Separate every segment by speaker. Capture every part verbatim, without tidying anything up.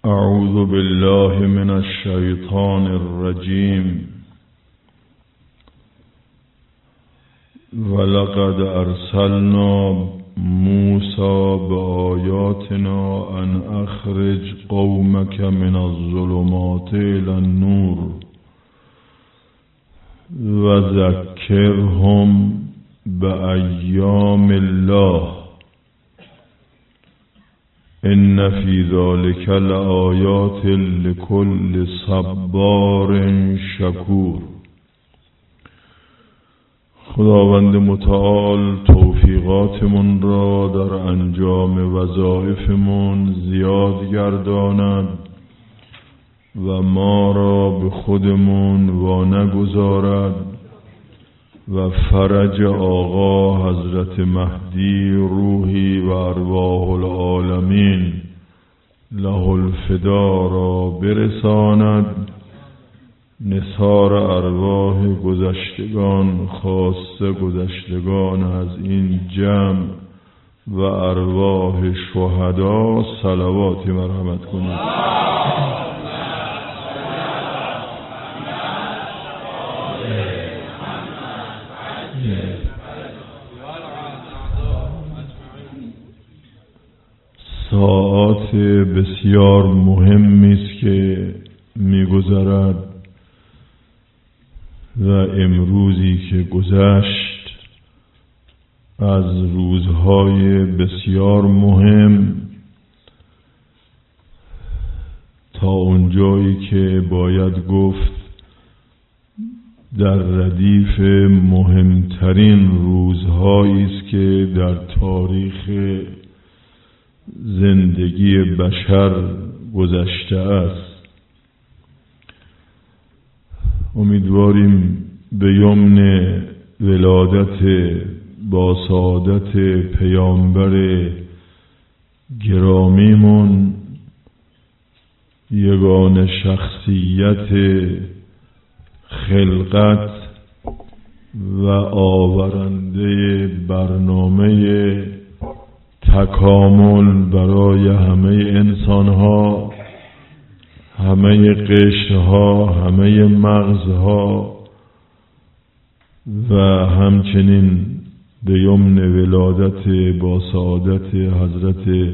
Speaker 1: اعوذ بالله من الشیطان الرجیم. ولقد ارسلنا موسى بآیاتنا ان اخرج قومك من الظلمات الى النور وذكرهم بأيام الله ان فی ذلک لآیات لکل صبار شکور. خداوند متعال توفیقاتمون را در انجام وظایفمون زیاد گرداند و ما را به خودمون وانگذارد و فرج آقا حضرت مهدی روحی و ارواح العالمین له الفدا را برساند. نثار ارواح گذشتگان خاصه گذشتگان از این جمع و ارواح شهدا صلواتی مرحمت کنید. ساعات بسیار مهمی است که می‌گذرد و امروزی که گذشت از روزهای بسیار مهم تا اونجایی که باید گفت در ردیف مهمترین روزهایی است که در تاریخ زندگی بشر گذشته است. امیدواریم به یمن ولادت با سعادت پیامبر گرامیمون یگان شخصیت خلقت و آورنده برنامه تکامل برای همه انسانها، همه قشرها، همه مغزها و همچنین به یمن ولادت با سعادت حضرت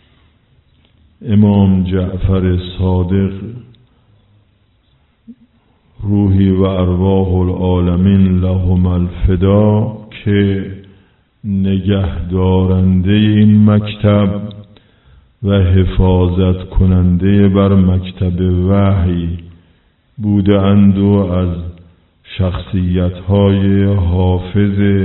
Speaker 1: امام جعفر صادق روحی و ارواح العالمین لهم الفدا که نگهدارنده این مکتب و حفاظت کننده بر مکتب وحی بوده اند و از شخصیت‌های حافظ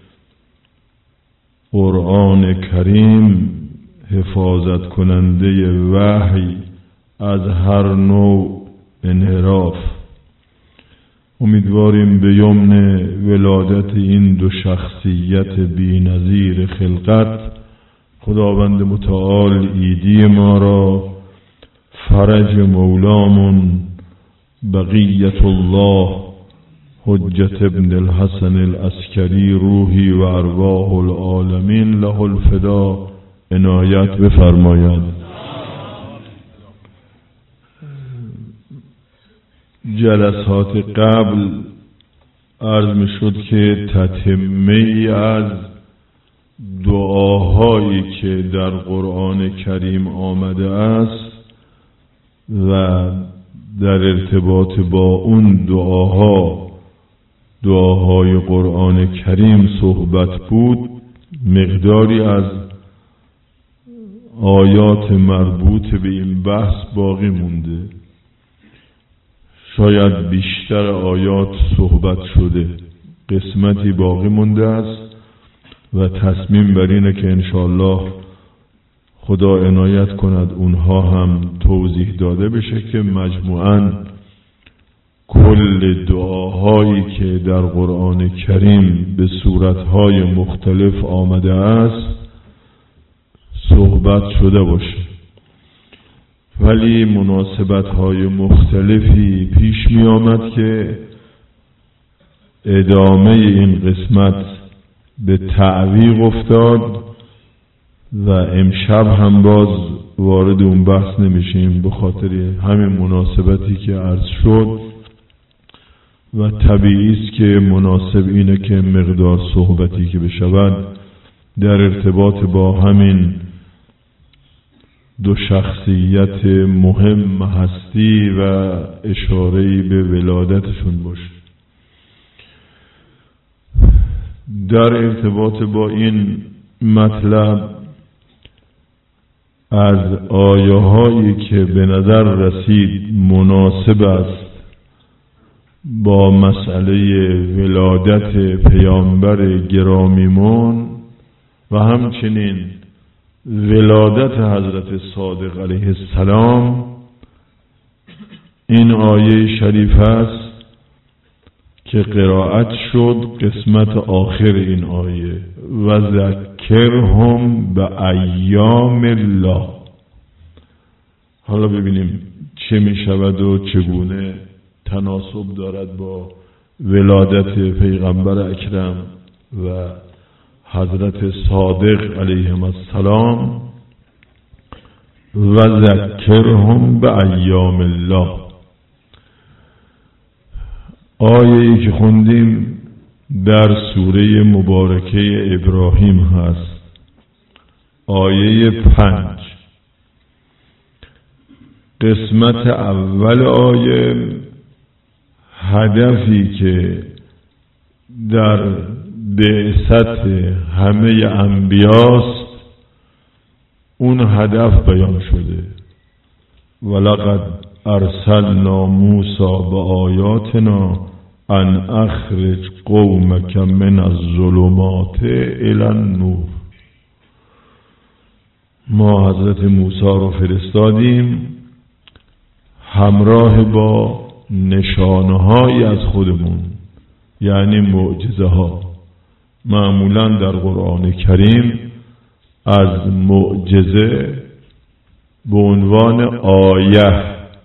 Speaker 1: قرآن کریم حفاظت کننده وحی از هر نوع انحراف. امیدواریم به یمن ولادت این دو شخصیت بی‌نظیر خلقت خداوند متعال ایدی ما را فرج مولامون بقیت الله حجت ابن الحسن العسکری روحی و ارواح العالمین له الفدا عنایت بفرماید. جلسات قبل عرض می شد که تتمه ای از دعاهایی که در قرآن کریم آمده است و در ارتباط با اون دعاها دعاهای قرآن کریم صحبت بود، مقداری از آیات مربوط به این بحث باقی مونده. شاید بیشتر آیات صحبت شده، قسمتی باقی مونده است و تصمیم بر اینه که انشاءالله خدا عنایت کند اونها هم توضیح داده بشه که مجموعاً کل دعاهایی که در قرآن کریم به صورتهای مختلف آمده است صحبت شده باشه. ولی مناسبت‌های مختلفی پیش می آمد که ادامه این قسمت به تعویق افتاد و امشب هم باز وارد اون بحث نمیشیم به خاطر همین مناسبتی که عرض شد و طبیعی است که مناسب اینه که مقدار صحبتی که بشود در ارتباط با همین دو شخصیت مهم هستی و اشاره‌ای به ولادتشون باشه. در ارتباط با این مطلب از آیه هایی که به نظر رسید مناسب است با مسئله ولادت پیامبر گرامیمون و همچنین ولادت حضرت صادق علیه السلام این آیه شریف است که قرائت شد قسمت آخر این آیه و ذکرهم به ایام الله. حالا ببینیم چه می شود و چگونه تناسب دارد با ولادت پیغمبر اکرم و حضرت صادق علیهم السلام. و ذکرهم به ایام الله، آیه‌ای که خوندیم در سوره مبارکه ابراهیم هست، آیه پنج. قسمت اول آیه هدفی که در بعثت همه انبیاست اون هدف بیان شده. ولقد ارسلنا موسی بآیاتنا ان اخرج قومک من الظلمات الی النور. ما حضرت موسی رو فرستادیم همراه با نشانه‌هایی از خودمون، یعنی معجزه ها. معمولا در قرآن کریم از معجزه به عنوان آیه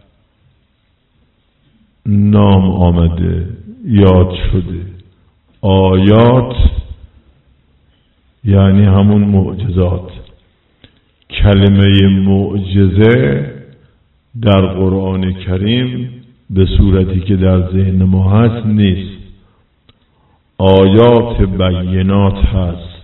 Speaker 1: نام آمده، یاد شده. آیات یعنی همون معجزات. کلمه معجزه در قرآن کریم به صورتی که در ذهن ما هست نیست. آیات بینات هست،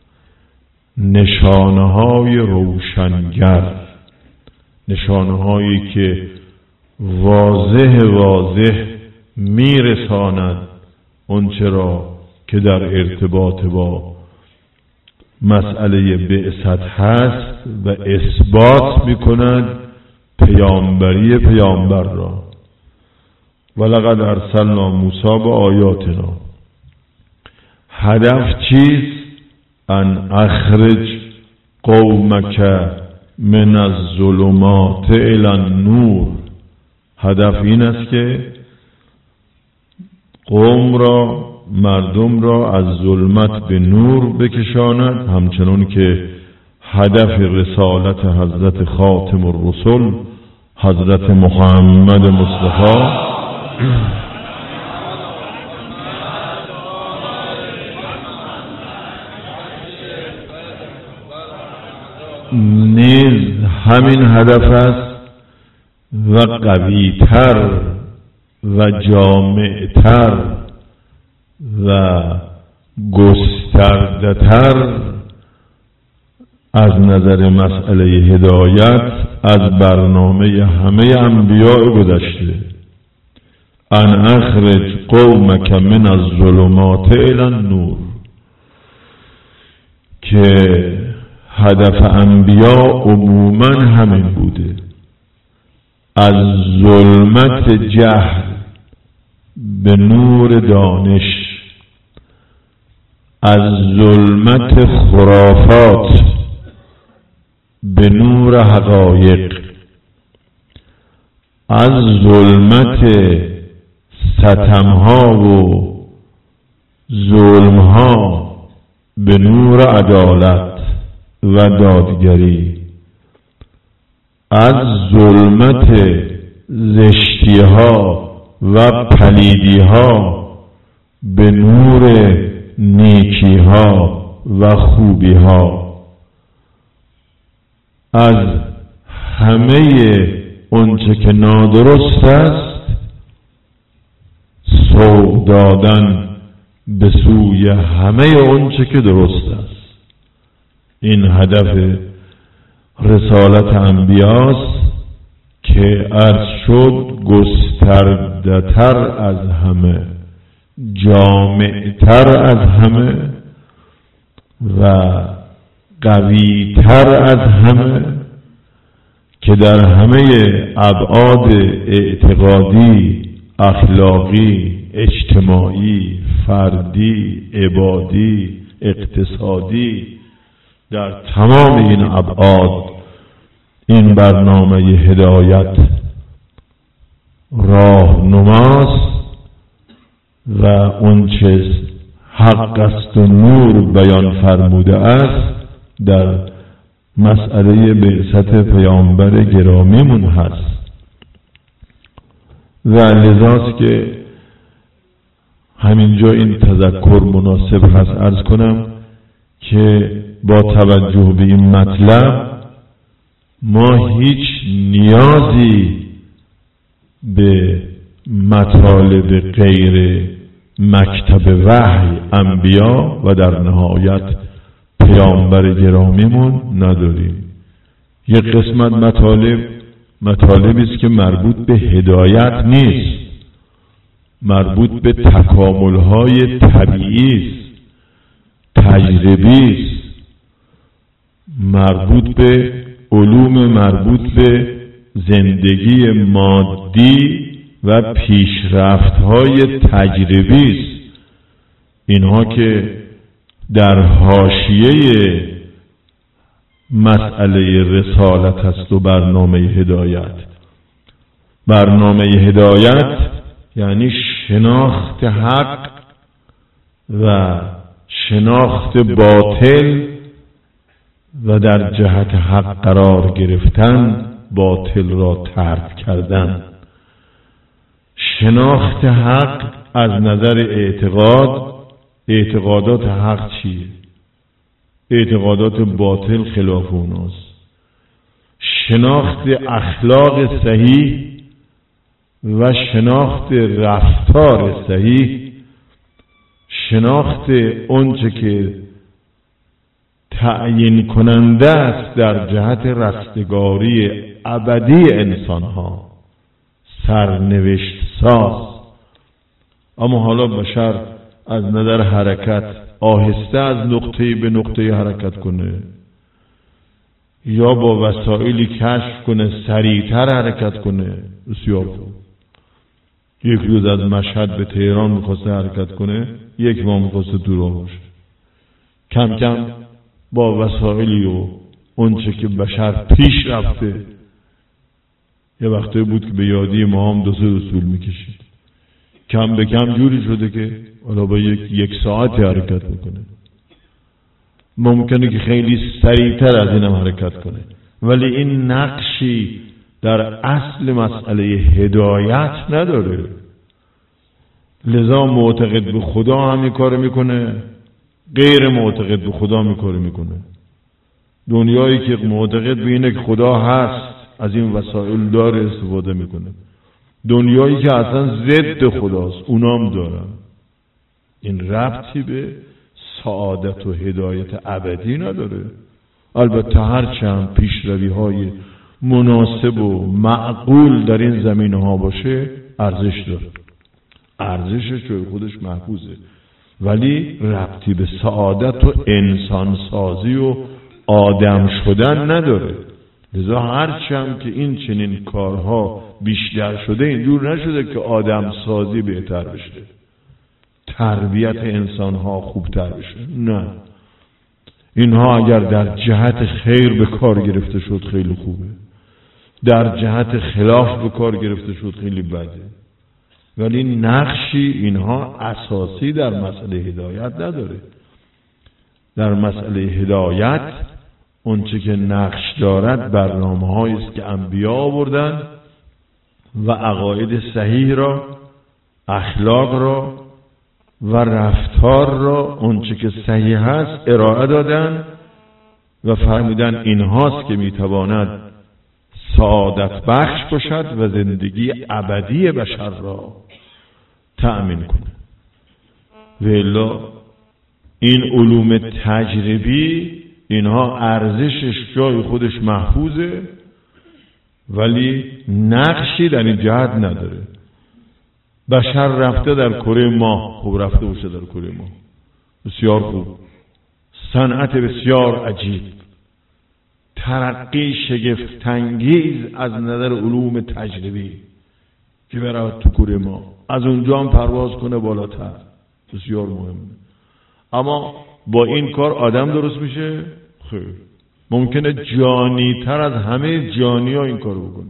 Speaker 1: نشانه های روشنگر، نشانه هایی که واضح واضح میرساند اونچه را که در ارتباط با مسئله بعثت هست و اثبات میکند پیامبری پیامبر را. ولقد ارسلنا موسی بآیاتنا. هدف چیست؟ ان اخرج قومک من الظلمات الی النور. هدف این است که قوم را، مردم را از ظلمت به نور بکشاند، همچنان که هدف رسالت حضرت خاتم الرسل حضرت محمد مصطفی نیز همین هدف است و قوی‌تر و جامع‌تر و گسترده‌تر از نظر مسئله هدایت از برنامه همه انبیاء گذشته. ان اخرج قومک من الظلمات الی النور، که هدف انبیاء عموما همین بوده، از ظلمت جهل به نور دانش، از ظلمت خرافات به نور حقایق، از ظلمت ستمها و ظلمها به نور عدالت و دادگری، از ظلمت زشتیها و پلیدیها به نور نیکیها و خوبیها، از همه اونچه که نادرست است سوق دادن به سوی همه اونچه که درست است. این هدف رسالت انبیاست که عرض شد گسترده‌تر از همه، جامع‌تر از همه و قوی‌تر از همه، که در همه ابعاد اعتقادی، اخلاقی، اجتماعی، فردی، عبادی، اقتصادی، در تمام این ابعاد این برنامه هدایت راهنماست و اونچه حق است و نور بیان فرموده است در مسئله بعثت پیامبر گرامیمون هست. و لذاست که همینجا این تذکر مناسب هست عرض کنم که با توجه به این مطلب ما هیچ نیازی به مطالب غیر مکتب وحی انبیا و در نهایت پیامبر گرامیمون نداریم. یک قسمت مطالب مطالبی است که مربوط به هدایت نیست، مربوط به تکامل‌های طبیعی است، تجربی است، مربوط به علوم مربوط به زندگی مادی و پیشرفت‌های تجربی است. اینها که در حاشیه مسئله رسالت است و برنامه هدایت. برنامه هدایت یعنی شناخت حق و شناخت باطل و در جهت حق قرار گرفتن، باطل را ترک کردن. شناخت حق از نظر اعتقاد، اعتقادات حق چیه؟ اعتقادات باطل خلاف اوناست. شناخت اخلاق صحیح و شناخت رفتار صحیح، شناخت اونچه که تعیین کننده است در جهت رستگاری ابدی انسان ها، سرنوشت ساز. اما حالا بشر از نظر حرکت آهسته از نقطه به نقطه حرکت کنه یا با وسایلی کشف کنه سریعتر حرکت کنه. بسیار خوب. یک روز از مشهد به تهران میخواسته حرکت کنه، یک ماه میخواسته تو راه باشه. کم کم با وسایلی و اونچه که بشر پیش رفته، یه وقتی بود که به یادی ما هم دو سه اصول میکشید، کم به کم جوری شده که حالا با یک, یک ساعتی حرکت بکنه. ممکنه که خیلی سریعتر از اینم حرکت کنه، ولی این نقشی در اصل مسئله هدایت نداره. لذا معتقد به خدا هم این کار میکنه، غیر معتقد به خدا هم این کار میکنه. دنیایی که معتقد به اینه که خدا هست از این وسایل داره استفاده میکنه، دنیایی که اصلا ضد خداست اونا هم دارن. این ربطی به سعادت و هدایت ابدی نداره. البته هرچند پیشروی های مناسب و معقول در این زمینه ها باشه ارزش داره، ارزشش جای خودش محفوظه، ولی ربطی به سعادت و انسان سازی و آدم شدن نداره. لذا هرچند که این چنین کارها بیشتر شده، اینجور نشده که آدم سازی بهتر بشه، تربیت انسان ها خوبتر بشه. نه، اینها اگر در جهت خیر به کار گرفته شد خیلی خوبه، در جهت خلاف به کار گرفته شد خیلی بده، ولی نقشی اینها اساسی در مسئله هدایت نداره. در مسئله هدایت اونچه که نقش دارد برنامه هایی است که انبیا آوردن و عقاید صحیح را، اخلاق را و رفتار را، اونچه که صحیح هست ارائه دادن و فرمودن این هاست که میتواند سعادت بخش باشد و زندگی ابدی بشر را تأمین کنه. و الا این علوم تجربی اینها ارزشش جای خودش محفوظه ولی نقشی در این جهت نداره. بشر رفته در کره ماه، خوب رفته باشه در کره ماه، بسیار خوب، صنعت بسیار عجیب، ترقی شگفت‌انگیز از نظر علوم تجربی که برود تو کره ماه، از اونجا هم پرواز کنه بالاتر، بسیار مهمه. اما با این کار آدم درست میشه؟ خیر. ممکنه جانی تر از همه جانی ها این کار بکنه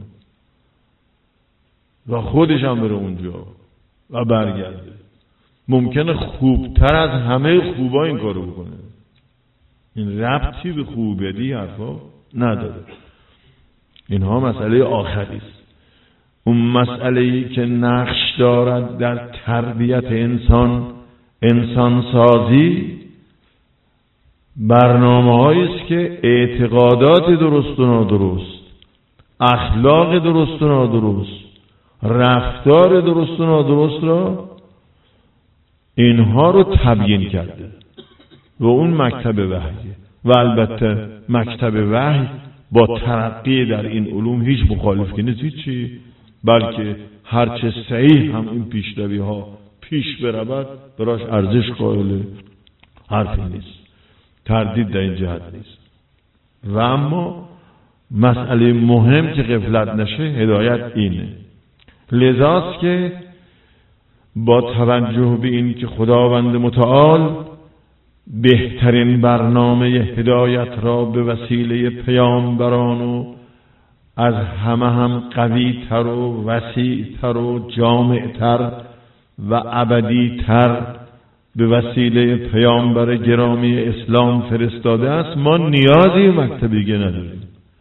Speaker 1: و خودش هم بره اونجا و برگرده. ممکنه خوبتر از همه خوبا این کار بکنه. این ربطی به خوبیدی حرفا نداره. اینها مسئله آخری است. اون مسئله‌ای که نقش دارد در تربیت انسان، انسان سازی، برنامه‌هایی است که اعتقادات درست و نادرست، اخلاق درست و نادرست، رفتار درست و نادرست را اینها رو تبیین کرده و اون مکتب وحیه. و البته مکتب وحی با ترقی در این علوم هیچ مخالفی نیست، هیچی، بلکه هرچه صحیح هم این پیشروی ها پیش برود براش ارزش قائل، حرفی نیست، تردید در این جهت نیست. و اما مسئله مهم که غفلت نشه هدایت اینه. لذاست که با توجه به این که خداوند متعال بهترین برنامه هدایت را به وسیله پیامبران و از همه هم قوی تر و وسیع تر و جامع تر و ابدی تر به وسیله پیامبر گرامی اسلام فرستاده است، ما نیازی به مکتب دیگه نداریم،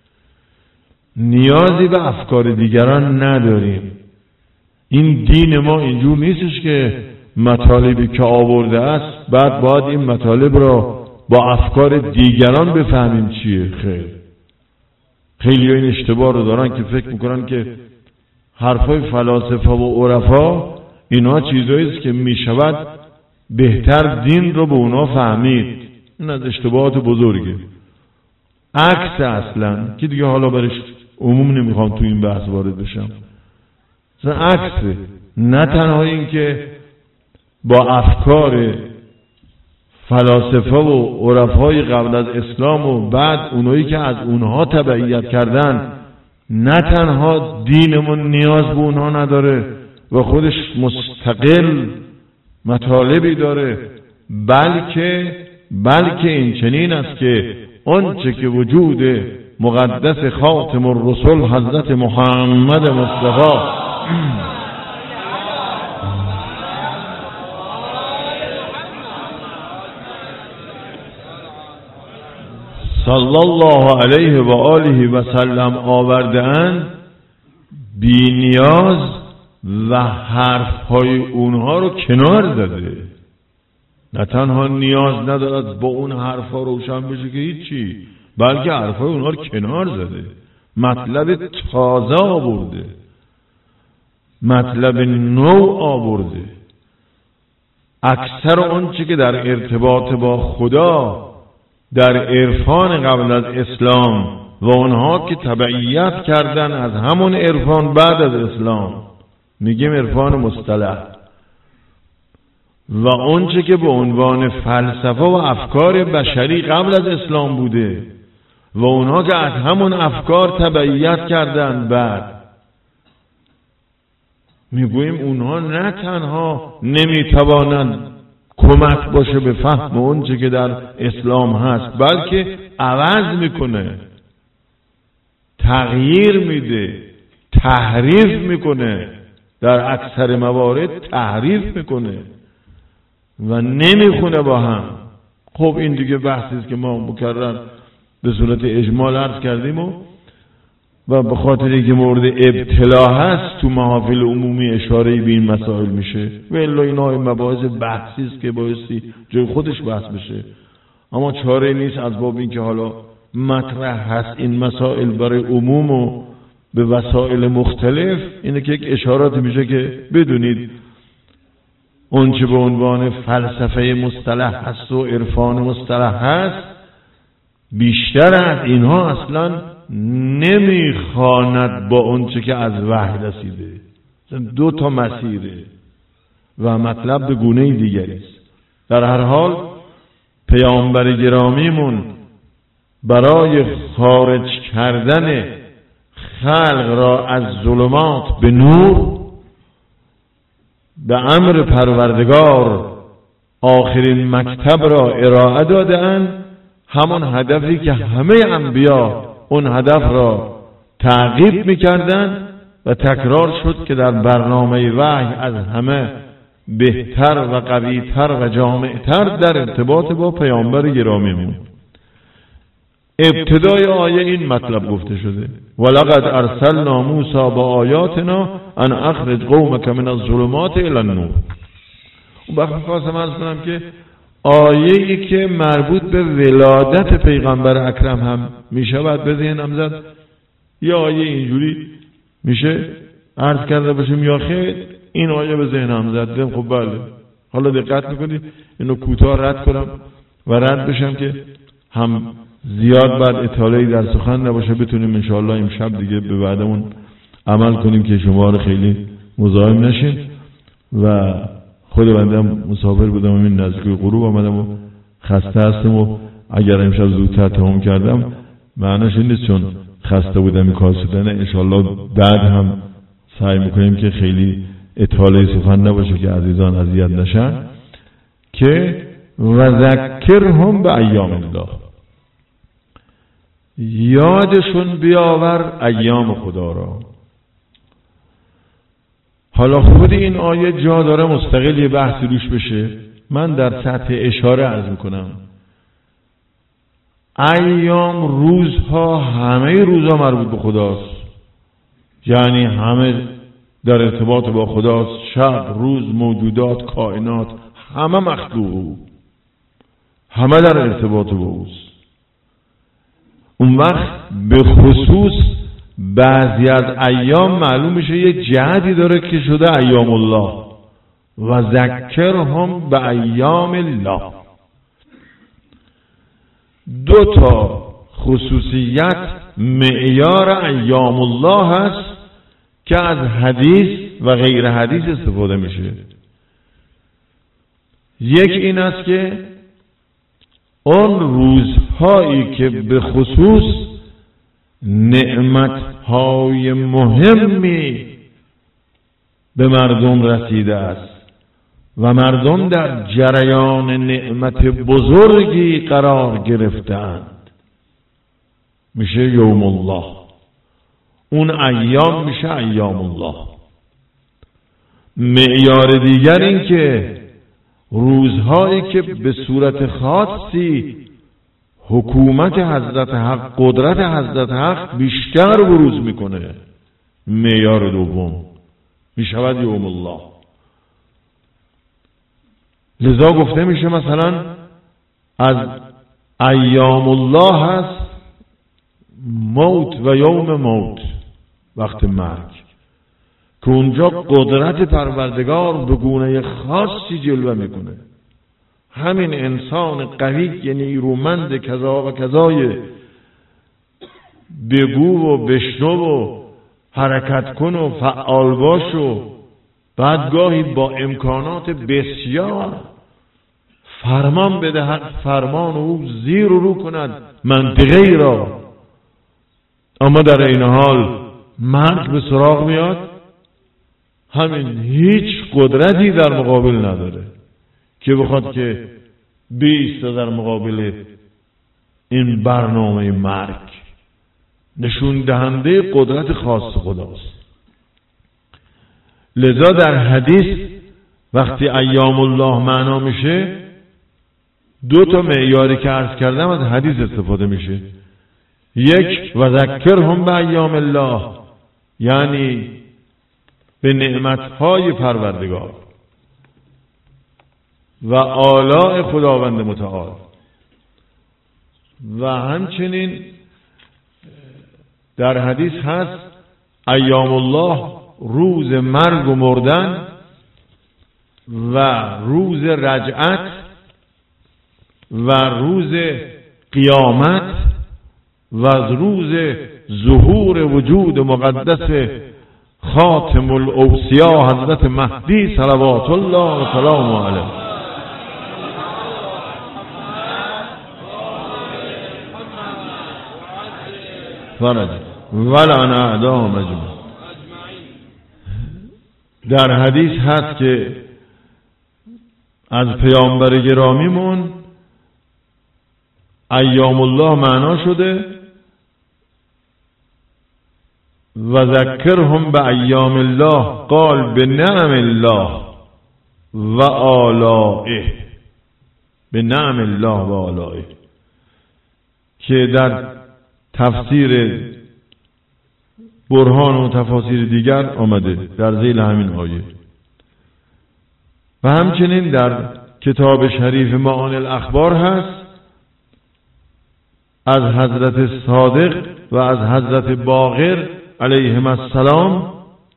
Speaker 1: نیازی به افکار دیگران نداریم. این دین ما اینجور نیستش که مطالبی که آورده است بعد باید این مطالب را با افکار دیگران بفهمیم چیه. خیر، خیلی این اشتباه رو دارن که فکر میکنن که حرفای فلاسفه و عرفا اینا چیزایی است که میشود بهتر دین رو به اونا فهمید. این از اشتباهات بزرگه، عکس اصلا که دیگه حالا برش عموم نمیخوام تو این بحث وارد بشم. اصلا عکسه، نه تنها این که با افکار فلاسفه و عرفای قبل از اسلام و بعد اونایی که از اونها تبعیت کردن، نه تنها دینمون نیاز به اونها نداره و خودش مستقل مطالبی داره، بلکه بلکه این چنین است که آنچه که وجود مقدس خاتم الرسل حضرت محمد مصطفی صلی الله علیه و آله و سلم آورده اند، بی نیاز و حرفهای اونها رو کنار زده. نه تنها نیاز ندارد با اون حرفها روشن بشه که هیچی، بلکه حرفهای اونها رو کنار زده، مطلب تازه آورده، مطلب نو آورده. اکثر آنچه که در ارتباط با خدا در عرفان قبل از اسلام و اونها که تبعیت کردن از همون عرفان بعد از اسلام، میگیم عرفان مصطلح، و اونچه که به عنوان فلسفه و افکار بشری قبل از اسلام بوده و اونها که از همون افکار تبعیت کردن بعد، میگوییم اونها نه تنها نمیتوانند کمک باشه به فهم اونچه که در اسلام هست، بلکه عوض میکنه، تغییر میده، تحریف میکنه، در اکثر موارد تحریف میکنه و نمیخونه با هم. خب این دیگه بحثی است که ما مکرر به صورت اجمال عرض کردیم و و به خاطر که مورد ابتلا هست تو محافل عمومی اشاره به این مسائل میشه و الا اینا این مباحث بحثی است که بایستی جای خودش بحث بشه. اما چاره نیست از باب این که حالا مطرح هست این مسائل برای عموم و به وسایل مختلف، اینه که یک اشارات میشه که بدونید اون چه به عنوان فلسفه مصطلح هست و عرفان مصطلح هست، بیشتر از اینها اصلا نمیخواند با اون چه که از وحی رسیده. دو تا مسیره و مطلب به گونه دیگری است. در هر حال پیامبر گرامیمون برای خارج کردن خلق را از ظلمات به نور به امر پروردگار آخرین مکتب را ارائه داده‌اند. همان هدفی که همه انبیا اون هدف را تعقیب می‌کردند و تکرار شد که در برنامه وحی از همه بهتر و قوی‌تر و جامع‌تر در ارتباط با پیامبر گرامیمون. ابتدای آیه این مطلب گفته شده: ولقد ارسلنا موسی بآیاتنا ان اخرج قومک من الظلمات الی النور. اون وقت می‌خواستم عرض کنم که آیه‌ای که مربوط به ولادت پیغمبر اکرم هم میشه باید به ذهنم زد. یا آیه اینجوری میشه عرض کرده باشیم یا خیر این آیه به ذهنم زد. خب بله، حالا دقت میکنید اینو کوتاه رد کنم و رد بشم که هم زیاد بعد اطلاعی در سخن نباشه، بتونیم انشاءالله امشب دیگه به بعدمون عمل کنیم که شما رو خیلی مزاحم نشین. و خود بندم مسافر بودم، این نزدیک غروب آمدم و خسته هستم و اگر امشب زودتر تمام کردم معنیش این نیست چون خسته بودم این کار شدن. انشاءالله بعد هم سعی میکنیم که خیلی اطلاعی سخن نباشه که عزیزان اذیت نشن. که و ذکرهم به ایام الله، یادشون بیاور ایام خدا را. حالا خود این آیه جا داره مستقل یه بحثی روش بشه. من در سطح اشاره عرض میکنم ایام، روزها، همه روزها مربوط به خداست، یعنی همه در ارتباط با خداست. شب، روز، موجودات، کائنات، همه مخلوق، همه در ارتباط با اوست. اون وقت به خصوص بعضی از ایام معلوم میشه یه جهتی داره که شده ایام الله. و ذکرهم به ایام الله. دو تا خصوصیت معیار ایام الله هست که از حدیث و غیر حدیث استفاده میشه. یک این است که اون روزهایی که به خصوص نعمتهای مهمی به مردم رسیده است و مردم در جریان نعمت بزرگی قرار گرفتند، میشه یوم الله. اون ایام میشه ایام الله. معیار دیگر این که روزهایی که به صورت خاصی حکومت حضرت حق، قدرت حضرت حق بیشتر بروز میکنه، معیار دوم میشود یوم الله. لذا گفته میشه مثلا از ایام الله هست موت و یوم موت، وقت مرگ، که اونجا قدرت پروردگار به گونه خاصی جلوه میکنه. همین انسان قوی یعنی نیرومند کذا و کذای بگو و بشنو و حرکت کن و فعال باش و بعد گاهی با امکانات بسیار فرمان بدهد، فرمان او زیر و رو کند منطقه ای را، اما در این حال مرگ به سراغ میاد. همین هیچ قدرتی در مقابل نداره که بخواد که بیسته در مقابل این برنامه مرگ. نشون دهنده قدرت خاص خداست. لذا در حدیث وقتی ایام الله معنا میشه، دو تا معیاری که عرض کردم از حدیث استفاده میشه. یک و ذکرهم به ایام الله، یعنی به نعمتهای پروردگار و آلاء خداوند متعال. و همچنین در حدیث هست ایام الله روز مرگ و مردن و روز رجعت و روز قیامت و روز ظهور وجود مقدس خاتم الاوصیا حضرت مهدی صلوات الله و سلامه علیه فرج ولعن اعداهم اجمعین. در حدیث هست که از پیامبر گرامیمون ایام الله معنا شده و ذکرهم به ایام الله قال به نعم الله و آلائه، به نعم الله و آلائه، که در تفسیر برهان و تفاسیر دیگر آمده در ذیل همین آیه. و همچنین در کتاب شریف معانی الاخبار هست از حضرت صادق و از حضرت باقر علیهم السلام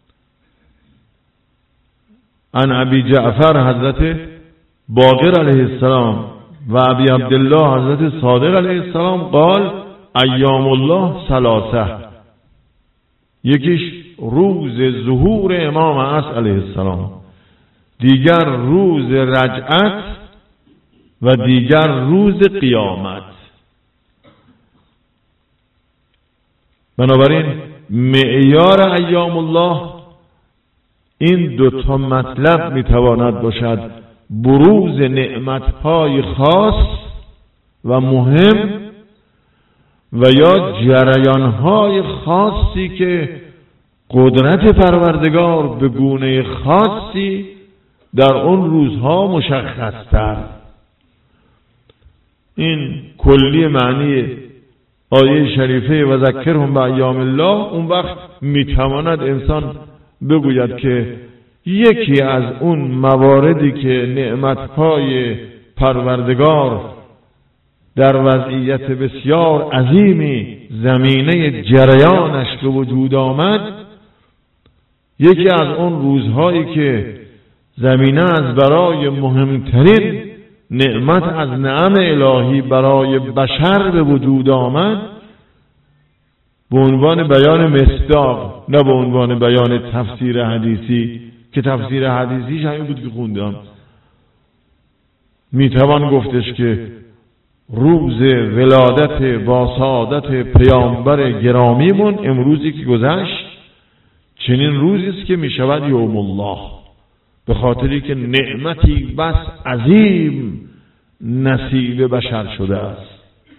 Speaker 1: عن ابی جعفر حضرت باقر علیه السلام و ابی عبدالله حضرت صادق علیه السلام قال ایام الله ثلاثه، یکیش روز ظهور امام عصر علیه السلام، دیگر روز رجعت و دیگر روز قیامت. بنابراین معیار ایام الله این دو تا مطلب میتواند باشد: بروز نعمتهای خاص و مهم و یا جریانهای خاصی که قدرت پروردگار به گونه خاصی در اون روزها مشخص‌تر. این کلی معنی آیه شریفه و ذکرهم به ایام الله. اون وقت میتواند انسان بگوید که یکی از اون مواردی که نعمتهای پروردگار در وضعیت بسیار عظیمی زمینه جریانش به وجود آمد، یکی از اون روزهایی که زمینه از برای مهمترین نعمت از نعم الهی برای بشر به وجود آمد، به عنوان بیان مصداق، نه به عنوان بیان تفسیر حدیثی، که تفسیر حدیثیش همین بود که خوندم. میتوان گفتش که روز ولادت با سعادت پیامبر گرامیمون امروزی که گذشت چنین روزی است که میشود یوم الله، به خاطری که نعمتی بس عظیم نصیب بشر شده است،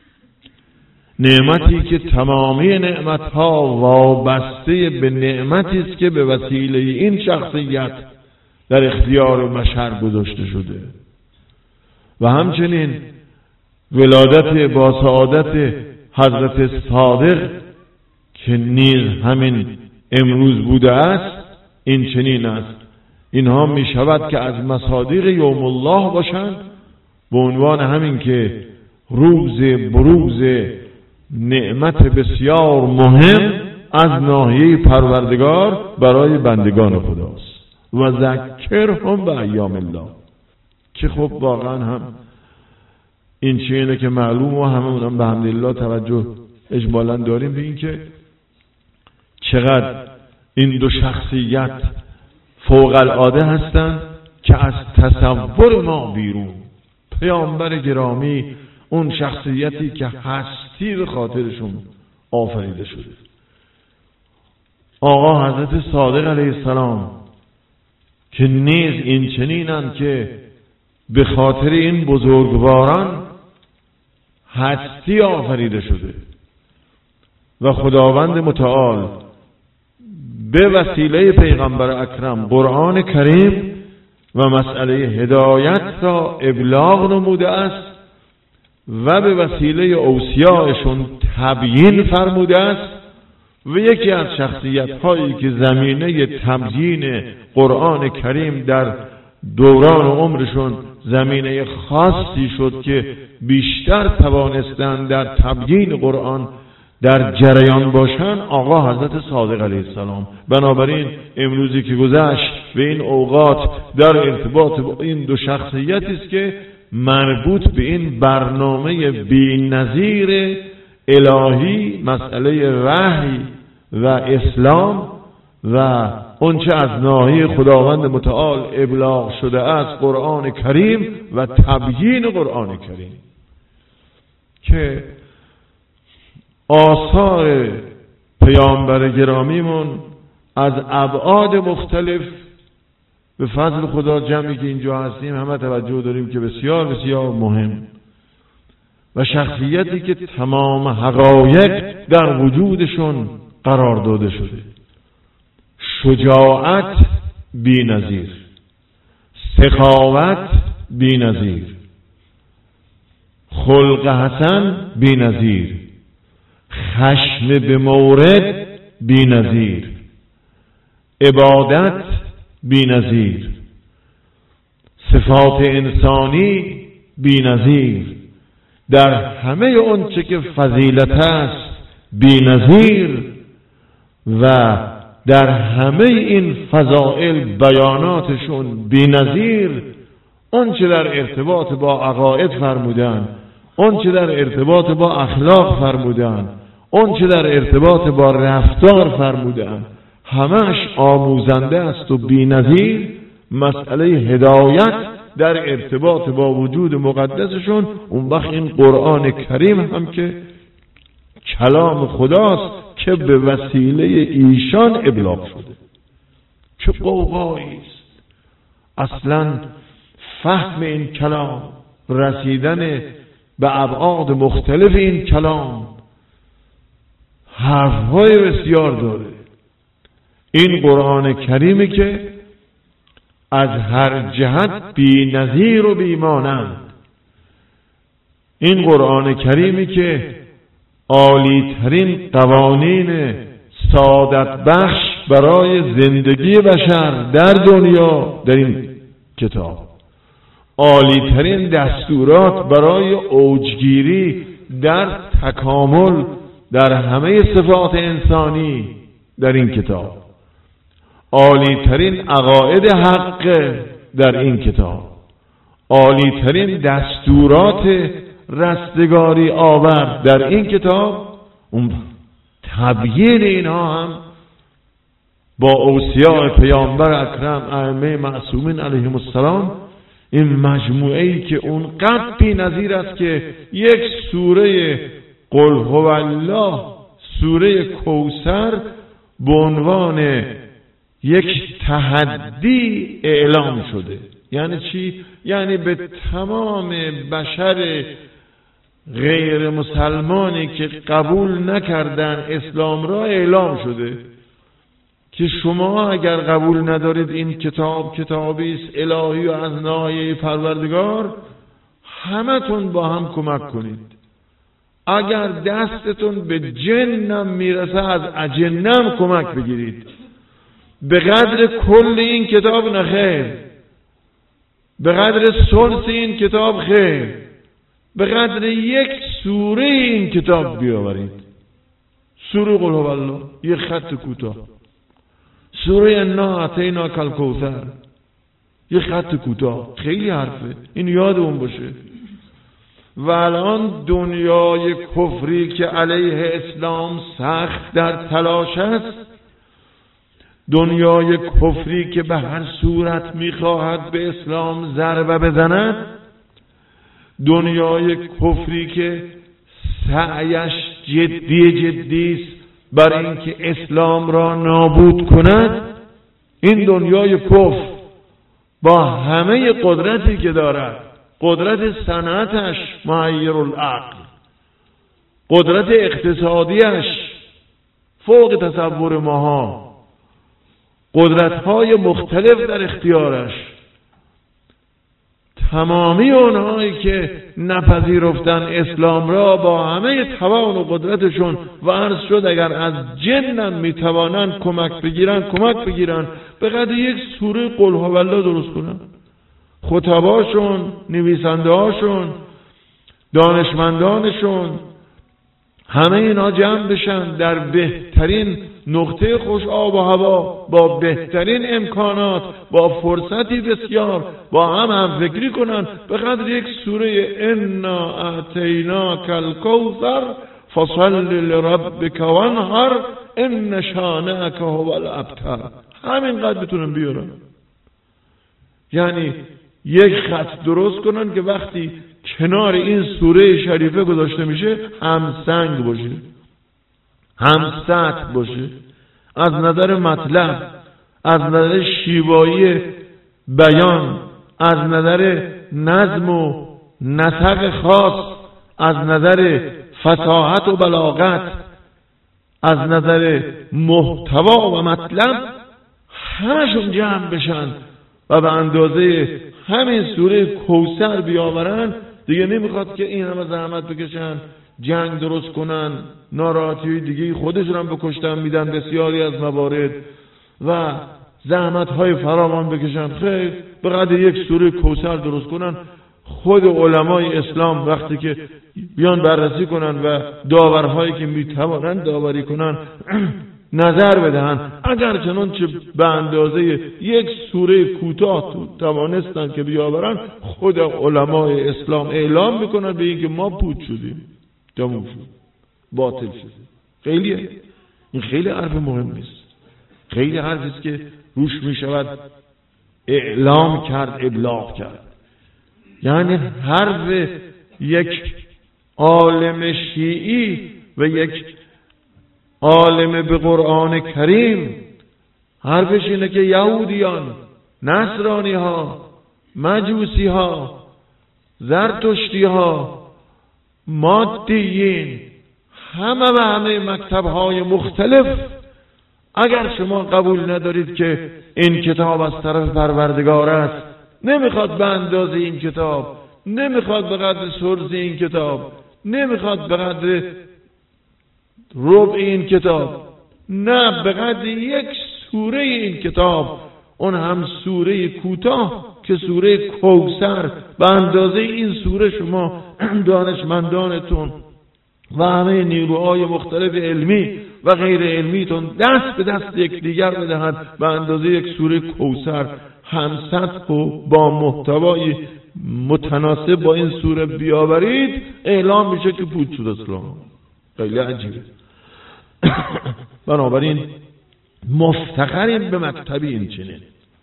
Speaker 1: نعمتی که تمامی نعمتها وابسته به نعمتی است که به وسیله این شخصیت در اختیار بشر گذاشته شده. و همچنین ولادت با سعادت حضرت صادق که نیز همین امروز بوده است، این چنین است. اینها می شود که از مصادیق یوم الله باشند، به عنوان همین که روز بروز نعمت بسیار مهم از ناحیه پروردگار برای بندگان خداست. و ذکرهم به ایام الله، که خب واقعا هم این چیزی که معلوم و همه به حمدالله توجه اجمالا داریم به این که چقدر این دو شخصیت فوق العاده هستند که از تصور ما بیرون. پیامبر گرامی اون شخصیتی که هستی به خاطرشون آفریده شده، آقا حضرت صادق علیه السلام که نیز این چنینند که به خاطر این بزرگواران هستی آفریده شده و خداوند متعال به وسیله پیغمبر اکرم قرآن کریم و مسئله هدایت را ابلاغ نموده است و به وسیله اوصیایشون تبیین فرموده است. و یکی از شخصیت هایی که زمینه تبیین قرآن کریم در دوران عمرشون زمینه خاصی شد که بیشتر توانستند در تبیین قرآن در جریان باشن آقا حضرت صادق علیه السلام. بنابراین امروزی که گذشت به این اوقات در ارتباط با این دو شخصیتی است که مربوط به این برنامه بی‌نظیر الهی، مسئله وحی و اسلام و اونچه از ناحیه خداوند متعال ابلاغ شده است، قرآن کریم و تبیین قرآن کریم، که آثار پیامبر گرامیمون از ابعاد مختلف به فضل خدا جمعی که اینجا هستیم همه توجه داریم که بسیار بسیار مهم و شخصیتی که تمام حقایق در وجودشون قرار داده شده. شجاعت بی‌نظیر، سخاوت بی‌نظیر، خلق حسن بی‌نظیر، خشم به مورد بی‌نظیر، عبادت بی‌نظیر، صفات انسانی بی‌نظیر، در همه اون چه که فضیلت است بی‌نظیر و در همه این فضائل بیاناتشون بی‌نظیر. اون چه در ارتباط با عقاید فرمودن، اون چه در ارتباط با اخلاق فرمودن، اون چه در ارتباط با رفتار فرمودن، همش آموزنده است و بی‌نظیر. مسئله هدایت در ارتباط با وجود مقدسشون، اون وقت این قرآن کریم هم که کلام خداست که به وسیله ایشان ابلاغ شده. چه قوقایی است اصلا فهم این کلام، رسیدن به ابعاد مختلف این کلام، حرفهای بسیار داره. این قرآن کریمی که از هر جهت بی نظیر و بی مانند، این قرآن کریمی که عالی ترین قوانین سعادت بخش برای زندگی بشر در دنیا در این کتاب، عالی ترین دستورات برای اوجگیری در تکامل در همه صفات انسانی در این کتاب، عالی ترین عقاید حق در این کتاب، عالی ترین دستورات رستگاری آور در این کتاب. اون تبیین اینها هم با اوصیاء پیامبر اکرم ائمه معصومین علیهم السلام، این مجموعه ای که اونقدر بی‌نظیر است که یک سوره قل هو الله، سوره کوثر، به عنوان یک تحدی اعلام شده. یعنی چی؟ یعنی به تمام بشر غیر مسلمانی که قبول نکردن اسلام را اعلام شده که شما اگر قبول ندارید این کتاب کتابی است الهی و از ناحیه پروردگار، همتون با هم کمک کنید. اگر دستتون به جنم میرسه از اجنم کمک بگیرید. به قدر کل این کتاب نخیر، به قدر ثلث این کتاب خیر، به قدر یک سوره این کتاب بیاورید. سوره قل هو الله، یک خط کوتاه. سوره انا اعطیناک الکوثر، یک خط کوتاه. خیلی حرفه، این یادمون باشه. و الان دنیای کفری که علیه اسلام سخت در تلاش است، دنیای کفری که به هر صورت میخواهد به اسلام ضربه بزند، دنیای کفری که سعیش جدی جدی است برای اینکه اسلام را نابود کند، این دنیای کفر با همه قدرتی که دارد، قدرت صنعتش معیر العقل، قدرت اقتصادیش فوق تصور ماها، قدرت‌های مختلف در اختیارش، تمامی اونهایی که نپذیرفتن اسلام را با همه توان و قدرتشون و عرض شد اگر از جنن میتوانند کمک بگیرن کمک بگیرن به قدر یک سوره قل هو الله درست کنن. خطباشون، نویسنده هاشون، دانشمندانشون، همه اینا جمع بشن در بهترین نقطه خوش آب و هوا، با بهترین امکانات، با فرصتی بسیار، با هم هم فکری کنن به قدر یک سوره انا اعطیناک الکوثر فصل لربک وانحر ان شانئک هو الابتر، همینقدر بتونن بیارن. یعنی یک خط درست کنن که وقتی کنار این سوره شریفه گذاشته میشه هم سنگ باشه، هم سطح باشه، از نظر مطلب، از نظر شیوایی بیان، از نظر نظم و نسق خاص، از نظر فصاحت و بلاغت، از نظر محتوا و مطلب، همشون جمع بشن و به اندازه همین سوره کوثر بیاورن. دیگه نمیخواد که این همه زحمت بکشن، جنگ درست کنن، ناراحتی دیگه خودشون هم بکشتن میدن بسیاری از موارد و زحمت های فراوان بکشن. خیر، به قدر یک سوره کوثر درست کنن. خود علمای اسلام وقتی که بیان بررسی کنن و داورهایی که میتوانند داوری کنن نظر بدهن، اگر چنانچه به اندازه یک سوره کوتاه توانستن که بیاورن، خود علمای اسلام اعلام میکنن به این که ما پوچ شدیم، تموم شد، باطل شدیم. خیلیه، این خیلی حرف مهمی است، خیلی حرفی است که روش میشود اعلام کرد، ابلاغ کرد. یعنی حرف یک عالم شیعی و یک عالم به قرآن کریم حرفش اینه که یهودیان، نصرانی ها، مجوسی ها، زرتشتی ها، مادیین، همه و همه مکتب های مختلف، اگر شما قبول ندارید که این کتاب از طرف پروردگار است، نمیخواد به اندازه این کتاب، نمیخواد به قدر سرز این کتاب، نمیخواد به قدر ربع این کتاب، نه به قدر یک سوره این کتاب، اون هم سوره کوتاه که سوره کوثر، به اندازه این سوره شما دانشمندانتون و همه نیروهای مختلف علمی و غیر علمیتون دست به دست یک دیگر بدهند، به اندازه یک سوره کوثر هم سطح و با محتوای متناسب با این سوره بیاورید، اعلام میشه که پوچ شد اسلام. خیلی عجیبه. بنابراین مفتخریم به مکتبی این چنین.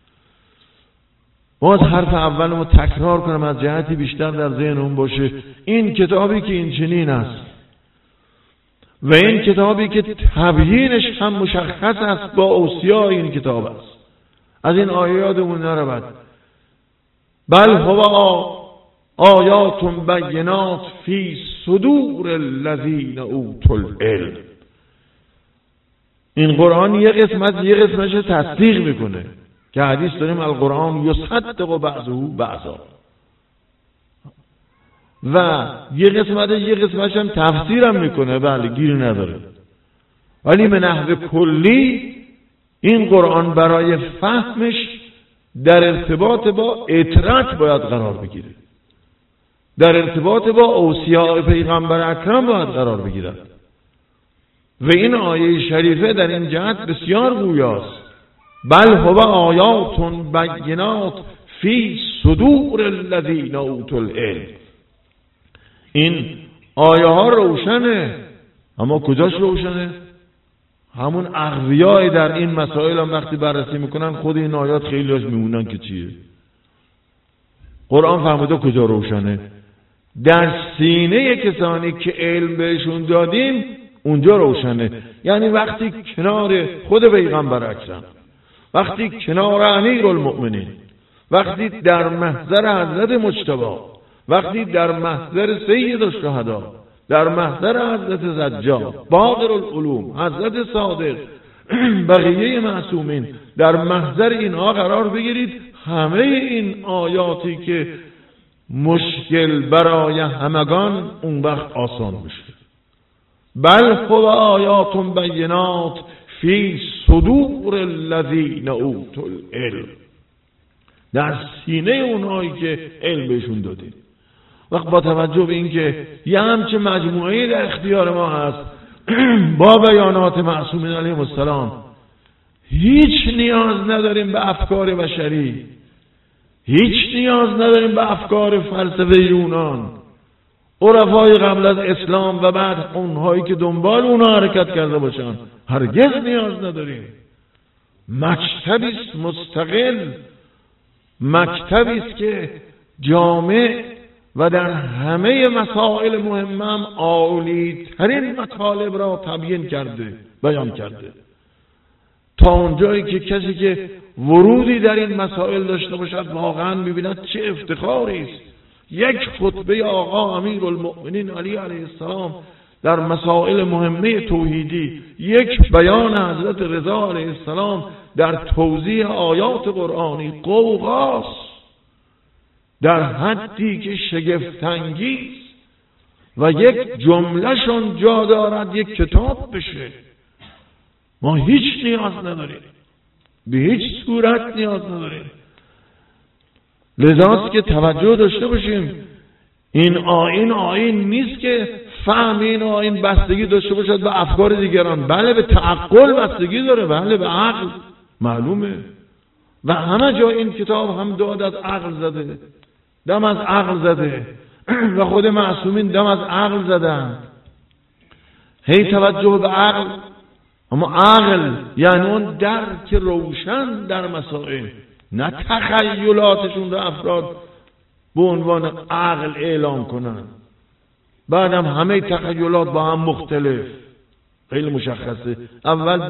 Speaker 1: باز حرف اولمو تکرار کنم از جهتی بیشتر در ذهنم باشه، این کتابی که این چنین است و این کتابی که تبیینش هم مشخص است با اوصیا این کتاب است. از این آیه یادمون نرود. بل هو آیات بینات فی صدور الذین اوتوا العلم. این قرآن یه قسمت یه قسمتش تصدیق میکنه که حدیث داریم القرآن یصدق بعضه بعضا، و یه قسمت یه قسمتش هم تفسیر هم میکنه، بله گیر نداره. ولی به نحو کلی این قرآن برای فهمش در ارتباط با اطرت باید قرار بگیره، در ارتباط با اوصیاء پیغمبر اکرم باید قرار بگیرد و این آیه شریفه در این جهت بسیار گویاست. بل هو آیات بینات فی صدور الذین اوتوا العلم. این آیه ها روشنه، اما کجاش روشنه؟ همون اغویای در این مسائل هم وقتی بررسی میکنن خود این آیات خیلی هاش میمونن که چیه. قرآن فهمیده کجا روشنه؟ در سینه کسانی که علم بهشون دادیم اونجا روشنه. یعنی وقتی کنار خود پیغمبر اکرم، وقتی کنار امیرالمؤمنین، وقتی در محضر حضرت مجتبی، وقتی در محضر سید الشهدا، در محضر حضرت زجاج، باقر العلوم، حضرت صادق، بقیه معصومین، در محضر اینها قرار بگیرید، همه این آیاتی که مشکل برای همگان اون وقت آسان میشه. بل هو آیات بینات فی صدور الذین اوتوا العلم، در سینه اونهایی که علم بهشون دادید.
Speaker 2: وقت با توجه به اینکه یه همچه مجموعه در اختیار ما هست با بیانات معصومین علیهم السلام، هیچ نیاز نداریم به افکار بشری، هیچ نیاز نداریم به افکار فلسفه یونان، عرفای قبل از اسلام و بعد اونهایی که دنبال اونها حرکت کرده باشن، هرگز نیاز نداریم. مکتبی است مستقل، مکتبی است که جامع و در همه مسائل مهمم عالی ترین مطالب را تبیین کرده، بیان کرده، تا اونجایی که کسی که ورودی در این مسائل داشته باشد واقعا می‌بیند چه افتخاری است. یک خطبه آقا امیرالمؤمنین علی علیه السلام در مسائل مهمه توحیدی، یک بیان حضرت رضا علیه السلام در توضیح آیات قرآنی قوقاست در حدی که شگفت‌انگیز و یک جملهشون جا دارد یک کتاب بشه. ما هیچ نیاز نداریم، به هیچ صورت نیاز نداریم. لذاست که توجه داشته باشیم این آیین آیین نیست که فهم این آیین بستگی داشته باشد به افکار دیگران، بله به تعقل بستگی داره، بله به عقل، معلومه. و همه جا این کتاب هم داد از عقل زده، دم از عقل زده و خود معصومین دم از عقل زدن. هی توجه به عقل، اما عقل یعنی اون درک روشن در مسائل، نه تخیلاتشون رو افراد به عنوان عقل اعلام کنن، بعدم همه تخیلات با هم مختلف. خیلی مشخصه. اول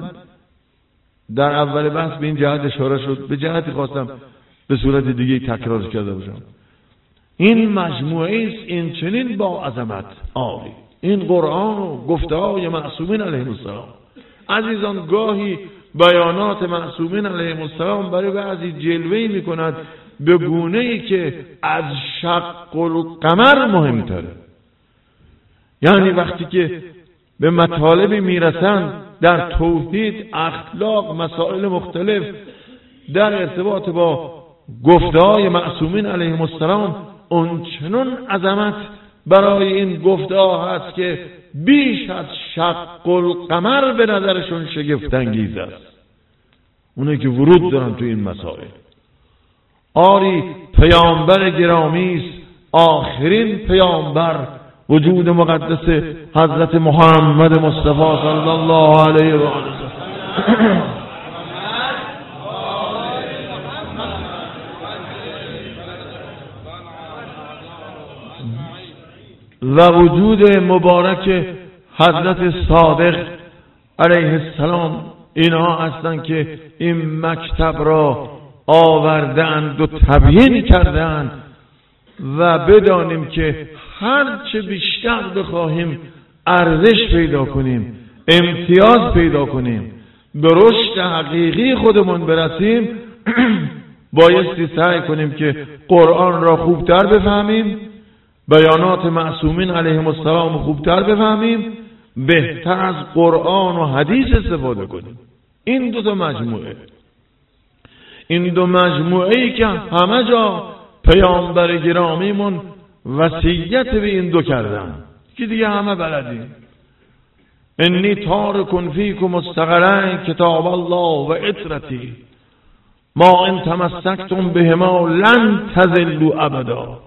Speaker 2: در اول بحث به این جهت اشاره شد، به جهتی خواستم به صورت دیگه تکرار کرده باشم. این مجموعه است این چنین با عظمت عالی، این قرآن و گفته های معصومین علیهم السلام. عزیزان گاهی بیانات معصومین علیهم السلام برای بعضی جلوه‌ای می‌کند به گونه‌ای که از شق القمر مهمتره. یعنی وقتی که به مطالبی میرسند در توحید، اخلاق، مسائل مختلف در ارتباط با گفته‌های معصومین علیهم السلام، اون چنون عظمت برای این گفته‌ها هست که بیش از شق القمر به نظرشون شگفت انگیز است. اونایی که ورود دارن تو این مسائل. آری پیامبر گرامی است، آخرین پیامبر، وجود مقدس حضرت محمد مصطفی صلی الله علیه و آله و وجود مبارک حضرت صادق علیه السلام، اینها هستند که این مکتب را آوردند و تبیین کردند. و بدانیم که هر چه بیشتر بخواهیم ارزش پیدا کنیم، امتیاز پیدا کنیم، به رشد حقیقی خودمون برسیم، بایستی سعی کنیم که قرآن را خوبتر بفهمیم، بیانات معصومین علیهم السلام خوبتر بفهمیم، بهتر از قرآن و حدیث استفاده کنیم. این دو تا مجموعه، این دو مجموعه ای که همه جا پیامبر گرامیمون وصیت به این دو کردن که دیگه همه بلدیم. انی تارک فیکم مستقرین کتاب الله و اطرتی ما ان تمسکتم بهما لن تضلوا ابدا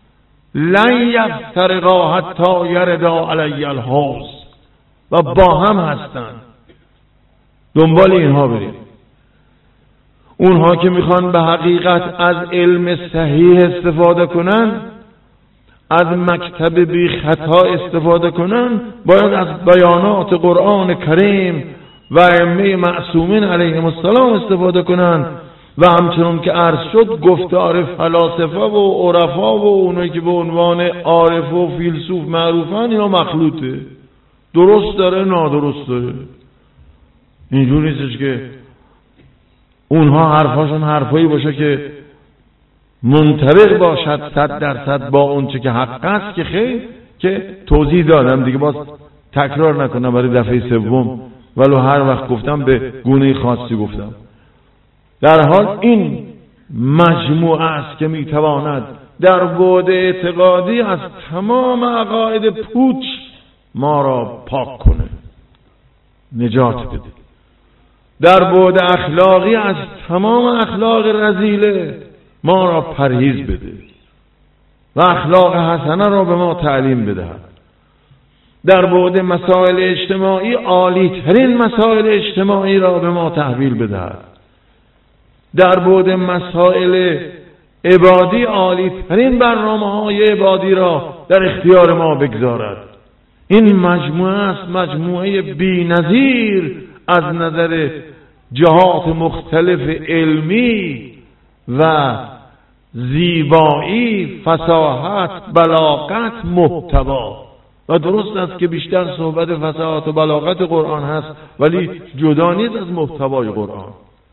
Speaker 2: لن یفترقا حتی یردا علی الحوض. و با هم هستن، دنبال اینها بریم. اونها که میخوان به حقیقت از علم صحیح استفاده کنن، از مکتب بی خطا استفاده کنن، باید از بیانات قرآن کریم و ائمه معصومین علیهم السلام استفاده کنن. و همچنان که عرض شد گفتار فلاسفه و عرفا و اونایی که به عنوان عارف و فیلسوف معروفن، اینا مخلوطه، درست داره نادرست داره. اینجور نیستش که اونها حرفاشون حرفایی باشه که منطبق باشد صد درصد با اون چه که حق است، که خیر، که توضیح دادم دیگه، باز تکرار نکنم برای دفعه سوم، ولو هر وقت گفتم به گونه خاصی گفتم. در حال این مجموعه است که میتواند در بعد اعتقادی از تمام عقاید پوچ ما را پاک کنه، نجات بده. در بعد اخلاقی از تمام اخلاق رذیله ما را پرهیز بده و اخلاق حسنه را به ما تعلیم بدهد. در بعد مسائل اجتماعی عالی ترین مسائل اجتماعی را به ما تحویل بدهد. در بعد مسائل عبادی عالی ترین برنامه های عبادی را در اختیار ما بگذارد. این مجموعه است، مجموعه بی‌نظیر از نظر جهات مختلف علمی و زیبایی، فصاحت، بلاغت، محتوا. و درست است که بیشتر صحبت فصاحت و بلاغت قرآن هست، ولی جدا نیست از محتوای قرآن.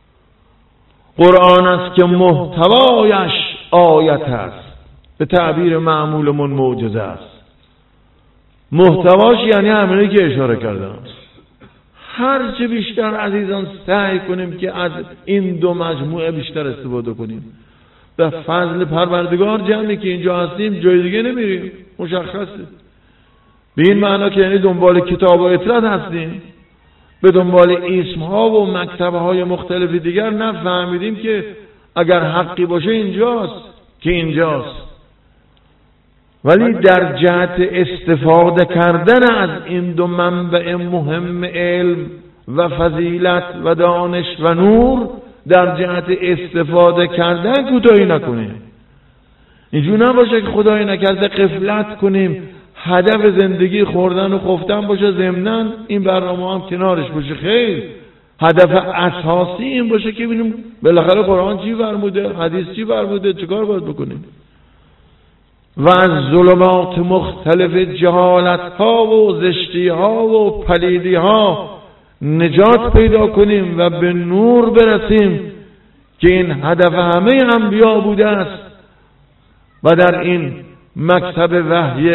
Speaker 2: قرآن است که محتوایش آیت است، به تعبیر معمولمون معجزه است. محتواش یعنی همینی که اشاره کردم. هر چه بیشتر عزیزان سعی کنیم که از این دو مجموعه بیشتر استفاده کنیم. به فضل پروردگار جمعی که اینجا هستیم جای دیگه نمیریم، مشخصه. به این معنا که یعنی دنبال کتاب و اطلاعات هستیم، به دنبال اسمها و مکتبهای مختلف دیگر نفهمیدیم که اگر حقی باشه اینجاست که اینجاست. ولی در جهت استفاده کردن از این دو منبع مهم علم و فضیلت و دانش و نور، در جهت استفاده کردن کوتاهی نکنیم. اینجور نباشه که خدای نکرده غفلت کنیم، هدف زندگی خوردن و خفتن باشه، ضمناً این برنامه هم کنارش باشه. خیر، هدف اساسی این باشه که ببینیم بالاخره قرآن چی فرموده، حدیث چی فرموده، چیکار باید بکنیم و از ظلمات مختلف جهالت ها و زشتی ها و پلیدی ها نجات پیدا کنیم و به نور برسیم که این هدف همه انبیا بوده است. و در این مکتب وحی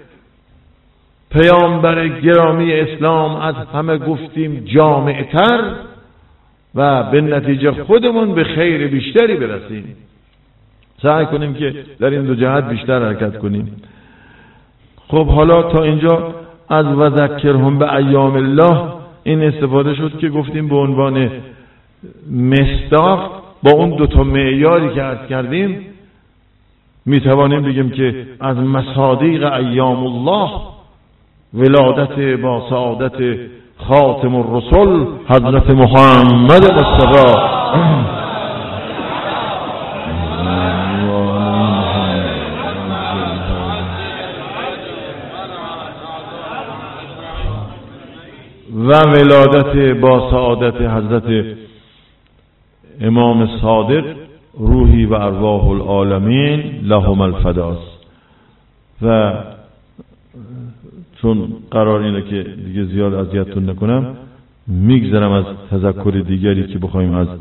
Speaker 2: پیامبر گرامی اسلام از همه گفتیم جامع‌تر و به نتیجه خودمون به خیر بیشتری برسیم. سعی کنیم که در این دو جهت بیشتر حرکت کنیم. خب حالا تا اینجا از وذکرهم به ایام الله این استفاده شد که گفتیم به عنوان مصداق با اون دوتا معیاری که عرض کردیم میتوانیم بگیم که از مصادیق ایام الله ولادت با سعادت خاتم الرسل حضرت محمد مصطفی و ولادت با سعادت حضرت امام صادق روحی و ارواح العالمین لهم الفداس. و چون قرار اینه که دیگه زیاد اذیتتون نکنم، میگذرم از تذکر دیگری که بخوایم از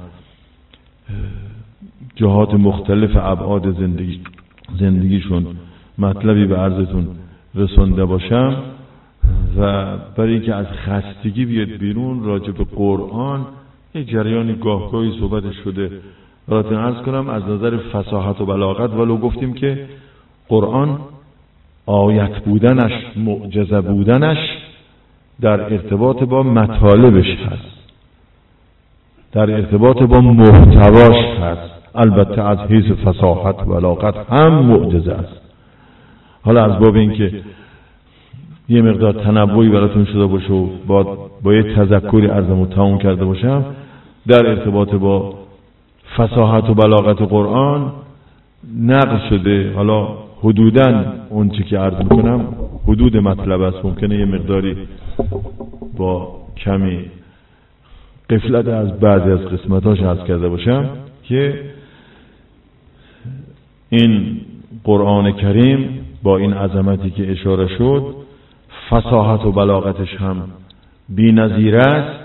Speaker 2: جهات مختلف ابعاد زندگی زندگیشون مطلبی به عرضتون رسونده باشم و برای اینکه از خستگی بیاد بیرون راجع به قرآن یک جریانی گاهگاهی صحبت شده براتون عرض کنم از نظر فصاحت و بلاغت. ولو گفتیم که قرآن آیت بودنش، معجزه بودنش در ارتباط با مطالبش هست، در ارتباط با محتواش هست، البته از حیث فصاحت و بلاغت هم معجزه است. حالا از باب این که یه مقدار تنوعی براتون شده باشه و با, با یه تذکری عرضمو تموم کرده باشم در ارتباط با فصاحت و بلاغت قرآن نقل شده. حالا حدوداً اون چی که عرض میکنم حدود مطلب است، ممکنه یه مقداری با کمی غفلت از بعضی از قسمتاش عرض کرده باشم که این قرآن کریم با این عظمتی که اشاره شد فصاحت و بلاغتش هم بی‌نظیر است.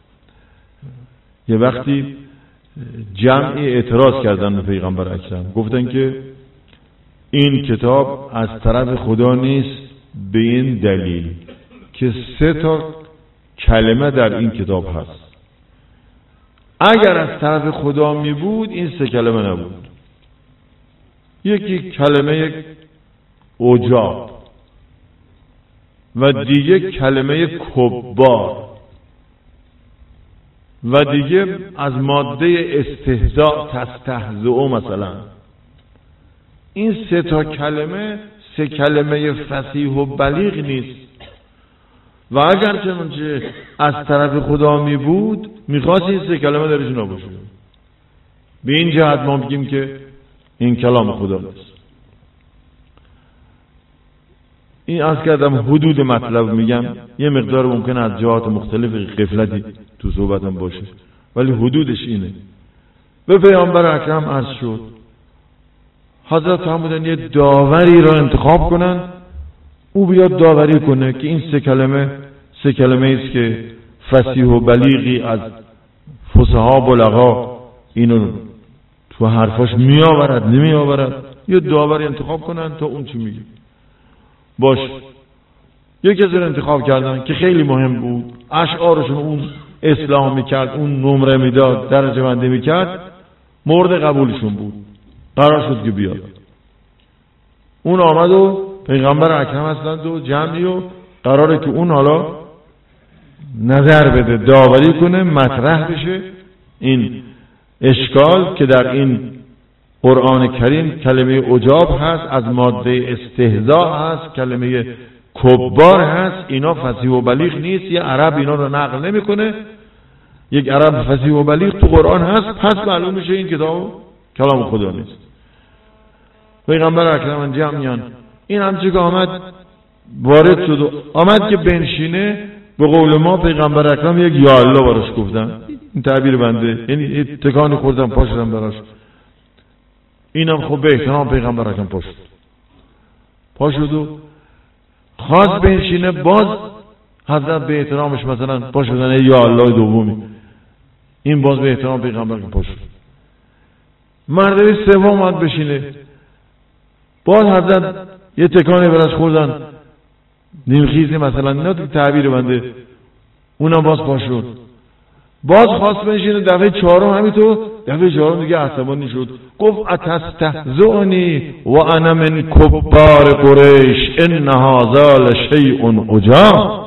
Speaker 2: یه وقتی جمعی اعتراض کردن به پیغمبر اکرم، گفتن که این کتاب از طرف خدا نیست به این دلیل که سه تا کلمه در این کتاب هست. اگر از طرف خدا می بود این سه کلمه نبود. یکی کلمه عجاب و دیگه کلمه کبار و دیگه از ماده استهزاء تستهزئ مثلا. این سه تا کلمه سه کلمه فصیح و بلیغ نیست و اگر چنانچه از طرف خدا می بود میخواست این سه کلمه درش نباشه. به این جهت ما میگیم که این کلام خدا نیست. این از کردم حدود مطلب میگم، یه مقدار ممکنه از جهات مختلف غفلتی تو صحبتم باشه ولی حدودش اینه. به پیامبر اکرم عرض شد حضرت فرمودن یه داوری را انتخاب کنن، او بیاد داوری کنه که این سه کلمه سه کلمه است که فصیح و بلیغی از فصحا بلغا اینو تو حرفاش می آورد نمی آورد، یه داوری انتخاب کنن تا اون چی میگه. باش یک کسی رو انتخاب کردن که خیلی مهم بود، اشعارشون اون اصلاح میکرد، اون نمره میداد، درجه بندی میکرد، مورد قبولشون بود. قرار شد که بیاد. اون آمد و پیغمبر اکرم هستند و جمعی و قراره که اون حالا نظر بده، داوری کنه، مطرح بشه این اشکال که در این قرآن کریم کلمه عجاب هست، از ماده استهزاء هست، کلمه کبار هست. اینا فصیح و بلیغ نیست، یه عرب اینا رو نقل نمیکنه. یک عرب فصیح و بلیغ تو قرآن هست، پس معلوم میشه این کتاب کلام خدا نیست. پیغمبر اکرم جمعیان این همچه که آمد وارد شد و آمد که بنشینه، به قول ما پیغمبر اکرم یک یا الله براش گفتن، این تعبیر بنده، یعنی تکانی خوردم پا شدم براش. اینم خب به احترام پیغمبر اکرم پا شد پا شد و خواست بنشینه، باز حضرت به احترامش مثلا پا شدن یا الله دومی، این باز به احترام پیغمبر اکرم پا شد. مرتبه سوم اومد بشینه، باز حضرت یه تکانی براش خوردن نیمخیزی مثلا، نه تعبیر بنده، اونم باز پا شد. باز خواست بنشینه، دفعه چهارم همینطور، دفعه چهارم دیگه عصبانی شد، گفت اتستهزئنی و انا من کبار قریش ان هذا لشیء عجاب.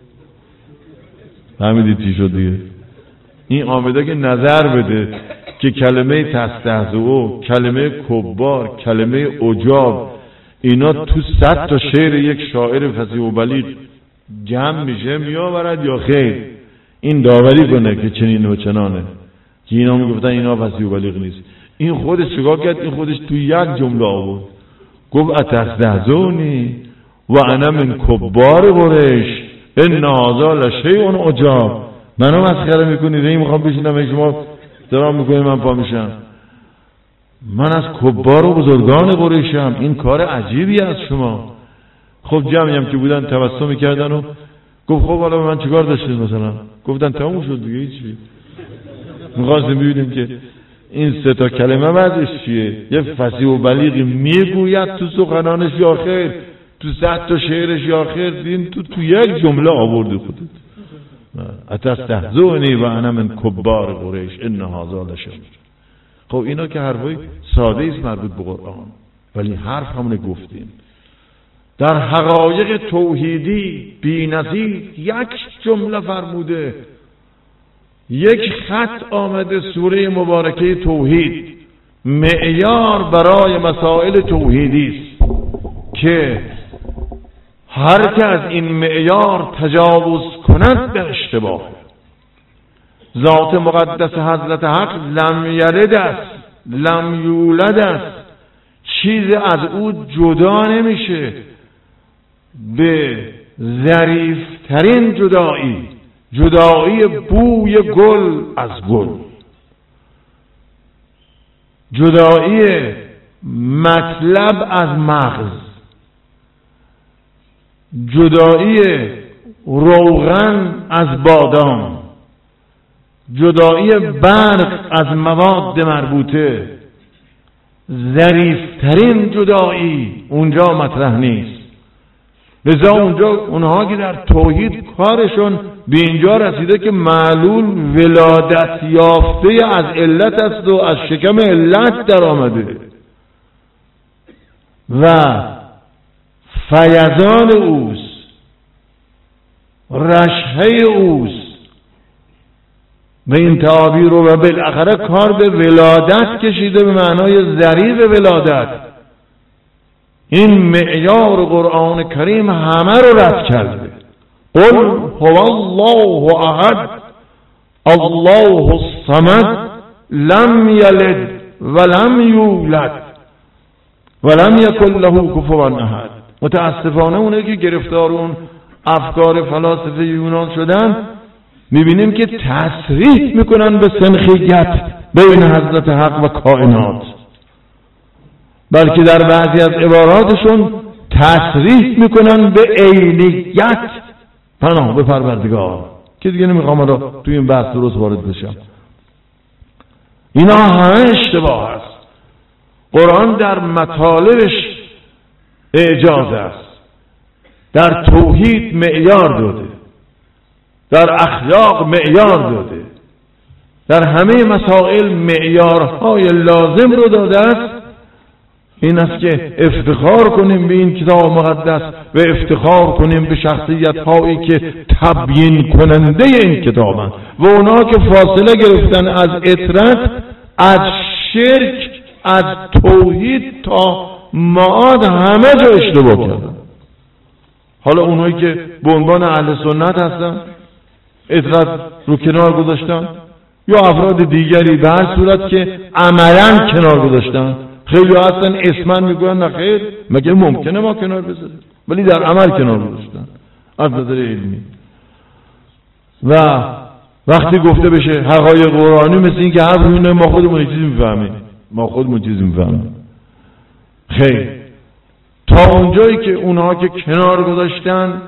Speaker 2: فهمیدید چی شد دیگه؟ این آمده که نظر بده که کلمه تستهزئ، کلمه کبار، کلمه عجاب، اینا تو صد تا شعر یک شاعر فصیح و بلیغ جمع میشه میآورد یا خیر؟ این داوری کنه که چنین و چنانه، که اینا میگفتن اینا فصیح و بلیغ نیست. این خودش چیکار کرد؟ این خودش تو یک جمله آورد، گفت اتستهزئنی و انا من کبار قریش ان هذا لشیء عجاب. منو مسخره میکنید؟ این میخوام بشینم شما درام میکنید من پا میشم؟ من از کبار و بزرگان قریشم، این کار عجیبی از شما. خب جمعی هم که بودن تبسم میکردن و گفت خب حالا من چیکار داشتید مثلا؟ گفتن تموم شد دیگه، هیچی. میخواستیم ببینیم که این سه تا کلمه وضعش چیه. یه فصیح و بلیغ میگوید تو سخنانش یا خیر، تو صد تا شعرش یا خیر، دین تو تو یک جمله آوردی خودت. اتستهزئنی و انا من کبار قریش ان هذا لشیء. خب اینا که حرفای ساده است مربوط به قرآن، ولی حرف همونه گفتیم. در حقایق توحیدی بی‌نظیر یک جمله فرموده، یک خط آمده سوره مبارکه توحید، معیار برای مسائل توحیدی است که هر که از این معیار تجاوز کند در اشتباه. ذات مقدس حضرت حق لم یلد است، لم یولد است، چیز از او جدا نمیشه. به ظریفترین جدایی، جدایی بوی گل از گل، جدایی مطلب از مغز، جدایی روغن از بادام، جدایی برق از مواد مربوطه، ظریفترین جدایی اونجا مطرح نیست. لذا اونجا اونها که در توحید کارشون به اینجا رسیده که معلول ولادت یافته از علت است و از شکم علت در آمده. و فیضان اوست، رشحه اوست و این تعابیر رو و بالاخره کار به ولادت کشیده به معنای ظریف ولادت. این معیار قرآن کریم همه رو رد کرده. قل هو الله احد الله الصمد لم یلد ولم یولد ولم یکن له کفوا احد. متاسفانه اونه که گرفتار اون افکار فلاسفه یونان شدن میبینیم که تصریح میکنن به سنخیت بین حضرت حق و کائنات، بلکه در بعضی از عباراتشون تصریح میکنن به عینیت پناه به پروردگار، که دیگه نمیخوام الان توی این بحث درست وارد بشم. اینا همه اشتباه است. قرآن در مطالبش اعجاز است، در توحید معیار داده، در اخلاق معیار داده، در همه مسائل معیارهای لازم رو داده است. این است که افتخار کنیم به این کتاب مقدس و افتخار کنیم به شخصیت هایی که تبیین کننده این کتابند و اونا که فاصله گرفتن از اطرت، از شرک، از توحید تا معاد همه جا اشتباه کردن. حالا اونایی که به عنوان اهل سنت هستن اطرت رو کنار گذاشتن، یا افراد دیگری به هر صورت که عملا کنار گذاشتن. خیلی هستن اسمن میگوین نه خیر، مگه ممکنه ما کنار بذاریم، ولی در عمل کنار گذاشتن از نظر علمی. و وقتی گفته بشه حقایق قرآنی مثل این که هر روینه ما خودمون چیزی میفهمیم، ما خودمون چیزی میفهمیم. خیر، تا اونجایی که اونها که کنار گذاشتن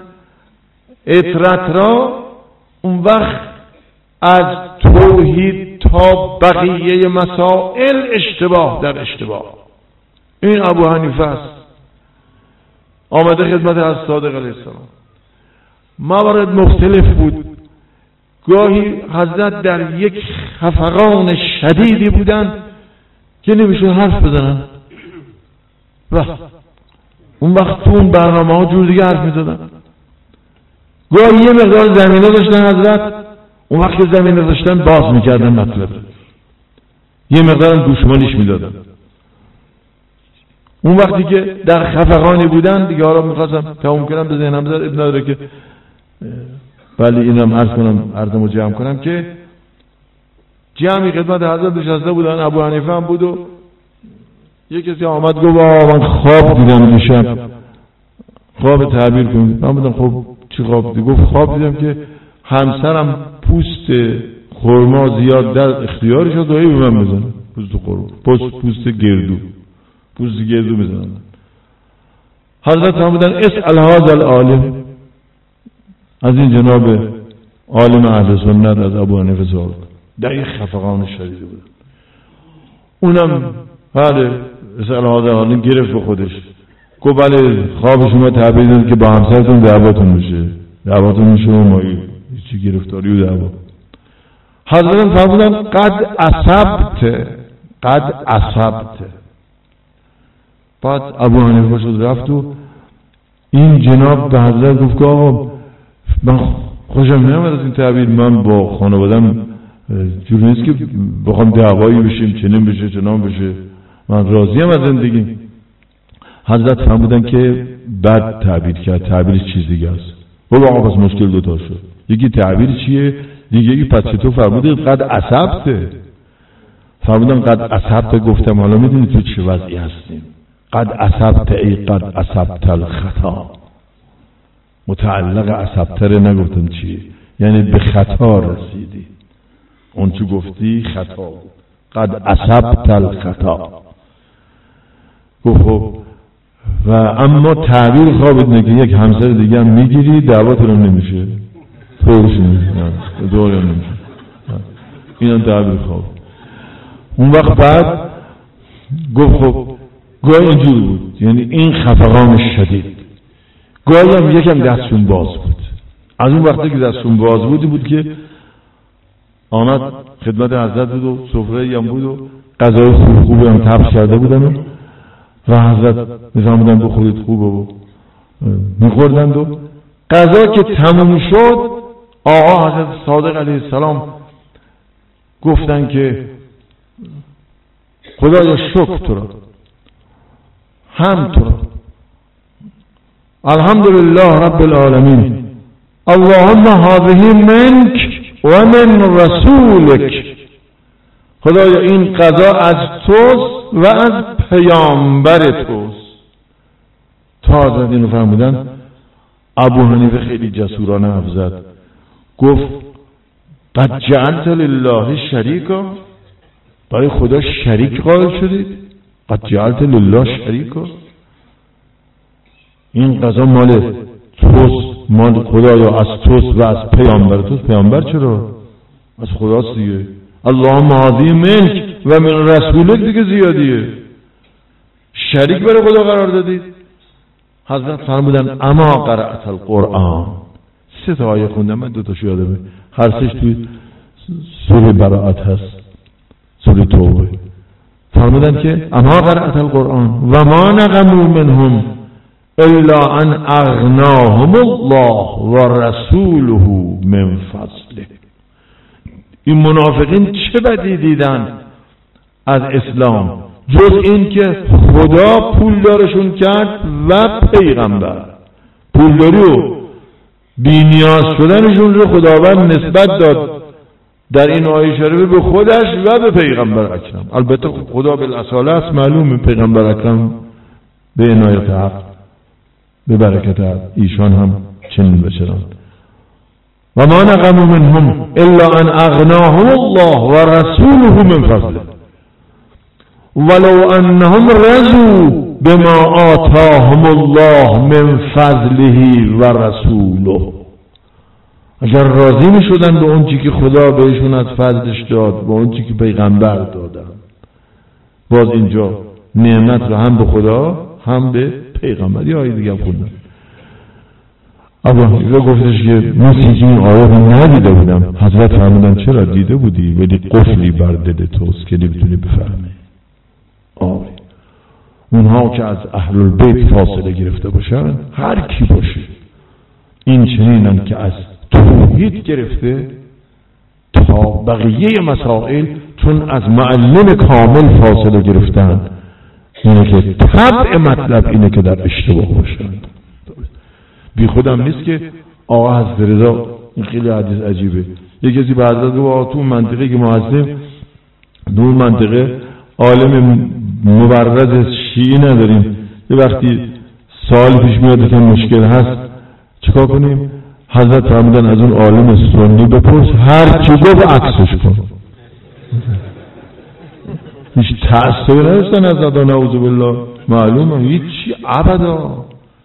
Speaker 2: اطرت را، اون وقت از توحید تا بقیه مسائل اشتباه در اشتباه. این ابو حنیفه است، آمده خدمت از صادق علیه السلام. موارد مختلف بود، گاهی حضرت در یک خفقان شدیدی بودن که نمیشون حرف بزنن و اون وقت تو اون برنامه ها جور دیگه حرف میزدن. گاهی یه مقدار زمینه داشتن حضرت، اون وقت که زمینه داشتن باز میکردن مطلب، یه مقدار گوشمالیش میدادن. اون وقتی که در خفقانی بودن دیگه حالا میخواستم تموم کنم به ذهنم زد ابن نداره که ولی اینم عرض کنم عرضمو جمع کنم که جمعی خدمت حضرت نشسته بودن، ابو حنیفه هم بود و یک کسی آمد گفت من خواب دیدم دیشب. خواب تعبیر کنید. من بودم خب چی خواب دیدم؟ گفت خواب دیدم که همسرم پوست خرما زیاد در اختیارش شد و هی به من بزنه پوست خرما، پوست پوست گردو پوست گردو میزنن. حضرت هم بودن اسأل هذا العالم، از این جناب عالم اهل سنت از ابو حنیفه سوال در یک خفقان شدیدی بود. اونم بله اسأل هذا العالم گرفت به خودش، گفت بله خواب شما تعبیر داد که با همسرتون دعواتون میشه، دعواتون میشه و مایی چی گرفتاری و دعوا. حضرت فرمودن قد اصبت قد اصبت. بعد ابو حنیفه شد رفت و این جناب به حضرت گفت که آقا من خوشم نمیاد از این تعبیر، من با خانوادم جوری نیست که بخوام دعوایی بشیم، چنین بشه چنان بشه، من راضیم از زندگی. حضرت فرمودن که بد تعبیر کرد، تعبیر چیز دیگه است. بابا آقا پس مشکل دوتا شد، یکی تعبیر چیه، دیگه یکی پس چطور فرمودید قد اصبته. فرمودن قد اصبته، گفتم حالا میدونی تو چه وضعی هستیم. قد اصبت ای قد اصبت الخطا، متعلق اصبتره نگفتم چیه، یعنی به خطا رسیدی، اون چو گفتی خطا بود. قد اصبت الخطا. گفت خب و اما تعبیر خوابت نه که یک همسر دیگه هم میگیری دعوات رو نمیشه طورش نمیشه دوری هم نمیشه، این هم تعبیر خواب. اون وقت بعد گفت خب گاهی اینجور بود، یعنی این خفقان شدید. گاهی هم یکم دستشون باز بود. از اون وقتی که دستشون باز بودی بود که آمد خدمت حضرت بود و سفره هم بود و غذای خوب خوبی هم تبس کرده بودن و و حضرت می‌فرمودن بخورید خوبه و می‌خوردند و غذا که تموم شد آقا حضرت صادق علیه السلام گفتن که خدایا شکر تو را، حمد تو را، الحمدلله رب العالمین، اللهم هذه منک و من رسولک، خدایا این قضا از توست و از پیامبر توست. تا حضرت اینو فرمودن ابو حنیفه خیلی جسورانه حرف زد، گفت قد جعلت لله شریکا، برای خدا شریک قائل شدید؟ قد جعلت لله شریکا، این قضا مال توست، مال خدایا از توست و از پیامبر توست. پیامبر چرا؟ از خداست دیگه. اللهم هذه منک و من رسولک دیگه زیادیه، شریک برای خدا قرار دادید. حضرت فرمودن اما قرأت القرآن، سه تا آیه خوندم من، دو تاشو یادمه، هر سه‌اش توی سوره براءت هست، سوره توبه. فرمودن که اما قرأت القرآن و ما نقموا منهم الا ان اغناهم الله و رسوله من فضله. این منافقین چه بدی دیدن از اسلام جز این که خدا پولدارشون کرد و پیغمبر. پولداری و بی‌نیاز شدنشون رو خداوند نسبت داد در این آیه شریفه به خودش و به پیغمبر اکرم. البته خدا بالاصاله است، معلومه پیغمبر اکرم به عنایت حق به برکت ایشان هم چنین بشرند. و ما نقموا منهم الا ان اغناهم الله و رسوله من فضله ولو انهم رضوا بما آتاهم الله من فضله و رسوله. اگر راضی می شدن به اون چی که خدا بهشون از فضلش داد، به اون چی که پیغمبر دادن، باز اینجا نعمت رو هم به خدا هم به پیغمبر. یه آیه دیگه هم خوندم، ابو حنیفه گفتش که من چیزی این آیه رو ندیده بودم. حضرت فرمودن چرا دیده بودی ولی قفلی بر دل توست که نمیتونی بفهمی. آره اونها که از اهل البیت فاصله گرفته باشن، هر کی باشه، این چنینن که از توحید گرفته تا بقیه مسائل چون از معلم کامل فاصله گرفتن، اینه که طبع مطلب اینه که در اشتباه باشن. بی خودم نیست که آقا حضرت رضا، این خیلی حدیث عجیبه، یه کسی به حضرت گفت تو منطقه که ما هستیم دو منطقه عالم مبرز شیعی نداریم، یه وقتی سوال پیش میاد که مشکل هست چیکار کنیم؟ حضرت فرمودن از اون عالم سنی بپرس، هر چی گفت عکسش کن. هیچ تعصبی نداشتن از ندا، نعوذ بالله، معلومه هیچی ابدا.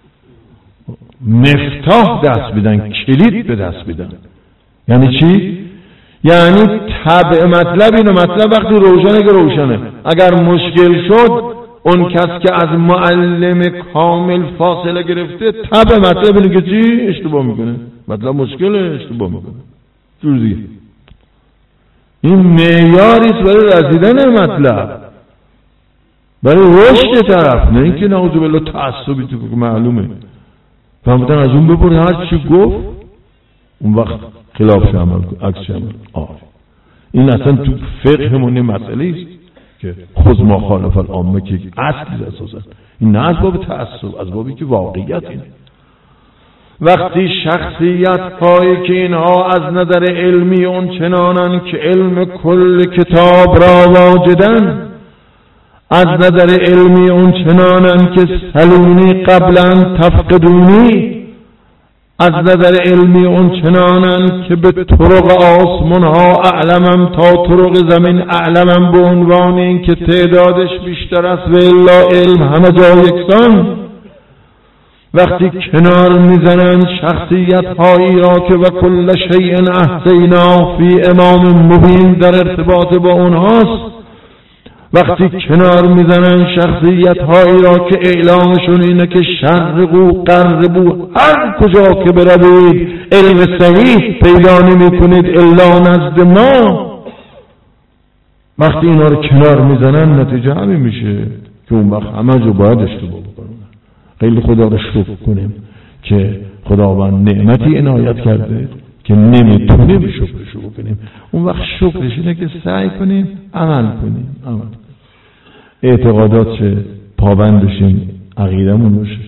Speaker 2: مفتاح دست بدن، کلید به دست بدن. یعنی چی؟ یعنی طبع مطلب اینه، مطلب وقتی روشنه که روشنه، اگر مشکل شد اون کس که از معلم کامل فاصله گرفته طبع مطلب اینه که چی؟ اشتباه میکنه، مطلب مشکله اشتباه میکنه. جور دیگه این معیاریست برای رسیدن مطلب، برای رشد طرف، نه اینکه نعوذ بالله تعصبی تو که معلومه. فهمتن از اون بپرد هر چی گفت اون وقت خلاف عمل کن، عکس عمل. آه این اصلا تو فقهمون مسئله است که خود ما خالف العامه که اصلی اساسا این نه از باب تعصب، از بابی که واقعیت اینه. وقتی شخصیت هایی که اینها از نظر علمی اون چنانن که علم کل کتاب را واجدن، از نظر علمی اون چنانن که سلونی قبلا تفقدونی، از نظر علمی اون چنانن که به طرق آسمان ها اعلمم تا طرق زمین اعلمم، به عنوان این که تعدادش بیشتر است و الا علم همه جا یکسان. وقتی کنار میزنن شخصیت هایی را که و کل شیء احصینا فی امام مبین در ارتباط با اونهاست، وقتی کنار میزنن شخصیت هایی را که اعلامشون اینه که شرقو غربو هر کجا که بروید علم صحیح پیدا نمی کنید الا نزد ما، وقتی اینا رو کنار میزنن نتیجه همین میشه که اون وقت همه جو باید اشتباه بکنیم. خیلی خدا رو شکر کنیم که خداوند نعمتی عنایت کرده که نمیتونیم شکرشو بکنیم. اون وقت شکرش اینه که سعی کنیم عمل کنیم. عمل کنیم. اعتقادات چه پابند بشیم، عقیدمون باشه،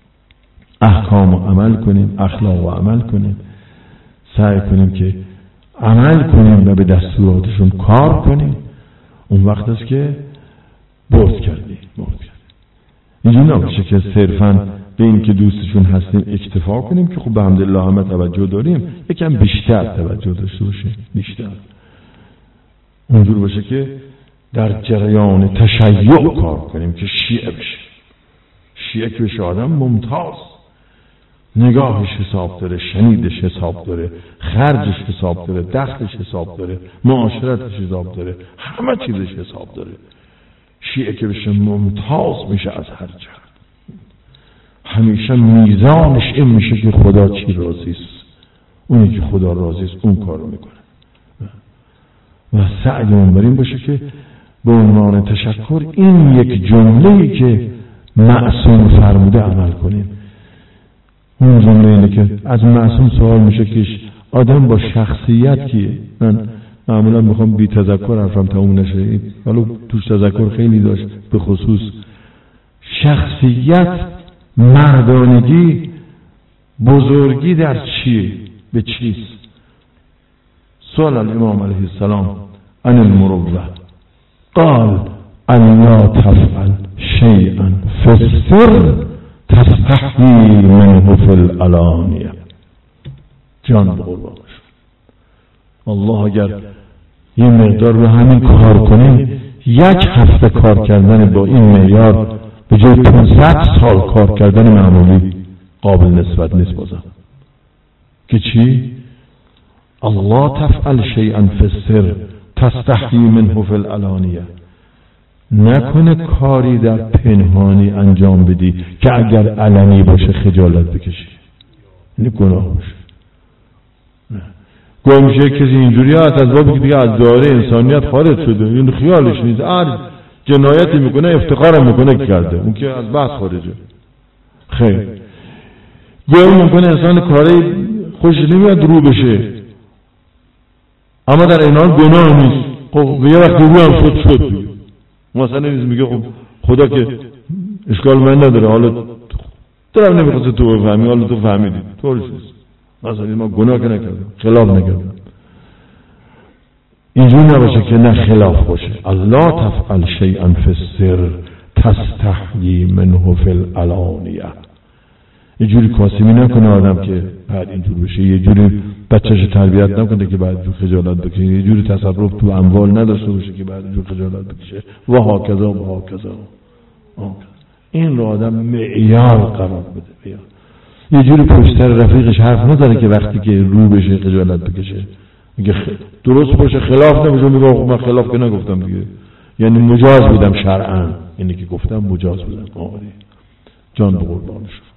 Speaker 2: احکام و عمل کنیم، اخلاق و عمل کنیم، سعی کنیم که عمل کنیم و به دستوراتشون کار کنیم. اون وقت است که برد کردیم. برد کردیم. اینجوری نباشه که صرفاً به این که دوستشون هستیم اکتفا کنیم که خب به حمدالله همه توجه داریم، یکم بیشتر توجه داشته باشیم. بیشتر اونجور باشه که در جریان تشیع کار کنیم که شیعه بشه. شیعه که بشه آدم ممتاز، نگاهش حساب داره، شنیدش حساب داره، خرجش حساب داره، دخلش حساب داره، معاشرتش حساب داره، همه چیزش حساب داره. شیعه که بشه ممتاز میشه از هر جهت. همیشه میزانش این میشه که خدا چی راضیست. اونی که خدا راضیست اون کارو میکنه. و سعیمون بر این باشه که به عنوان تشکر این یک جمله‌ای که معصوم فرموده عمل کنیم. اون جمله اینه که از معصوم سوال میشه که آدم با شخصیت کیه؟ من معمولا میخوام بی تذکر حرفم تموم نشه، ولی توش تذکر خیلی داشت. به خصوص شخصیت، مردانگی، بزرگی در چیه؟ به چیست؟ سوال الامام علیه السلام عن المروه قال ان لا تفعل شیئا فی السر تستحیی منه فی العلانیه. جان به قربانش. الله اگر یه مقدار رو همین کار کنیم، یک هفته کار کردن با این معیار به جای پانصد سال کار کردن معمولی قابل نسبت نیست. بازم که چی؟ الله تفعل شیئا فی السر تستحیی منه فی العلانیه. نکنه کاری در پنهانی انجام بدی که اگر علنی باشه خجالت بکشی، این گناه باشه. گویا میشه کسی اینجوری هست از بابی که دیگه از دایره انسانیت خارج شده، این خیالش نیست، هر جنایتی میکنه افتخار میکنه که کرده، اون که از بحث خارجه. خیر، گویا میکنه انسان کاری خوش نمیاد رو بشه، اما در این حال گناه نیست. خب یه وقتی رو هم شد شد مثلا نیست، میگه خب خدا که اشکال من نداره، حالا درم نمیخواست تو بفهمی، حالا تو فهمیدی، طورش نیست. مثلا ما گناه که نکردم، خلاف نکردم. اینجور نباشه که نه خلاف باشه. الله تفعل شیئا فی السر تستحیی منه فی العلانیه. اینجوری کاسمی نکنه آدم که بعد اینجور بشه، یه جوری بچه‌ش تربیت نکنه که بعد اینجور خجالت بکشه، یه جوری تصرف تو اموال نداشته باشه که بعد اینجور خجالت بکشه و هاکذا و هاکذا. این رو آدم معیار قرار بده. یه جوری پشت سر رفیقش حرف نداره که وقتی که رو بشه خجالت بکشه، میگه خ... درست باشه خلاف نمیشه، میگه من خلاف که نگفتم دیگه، یعنی مجاز بودم شرعاً، اینی که گفتم مجاز بودم. آره جان به قربانش.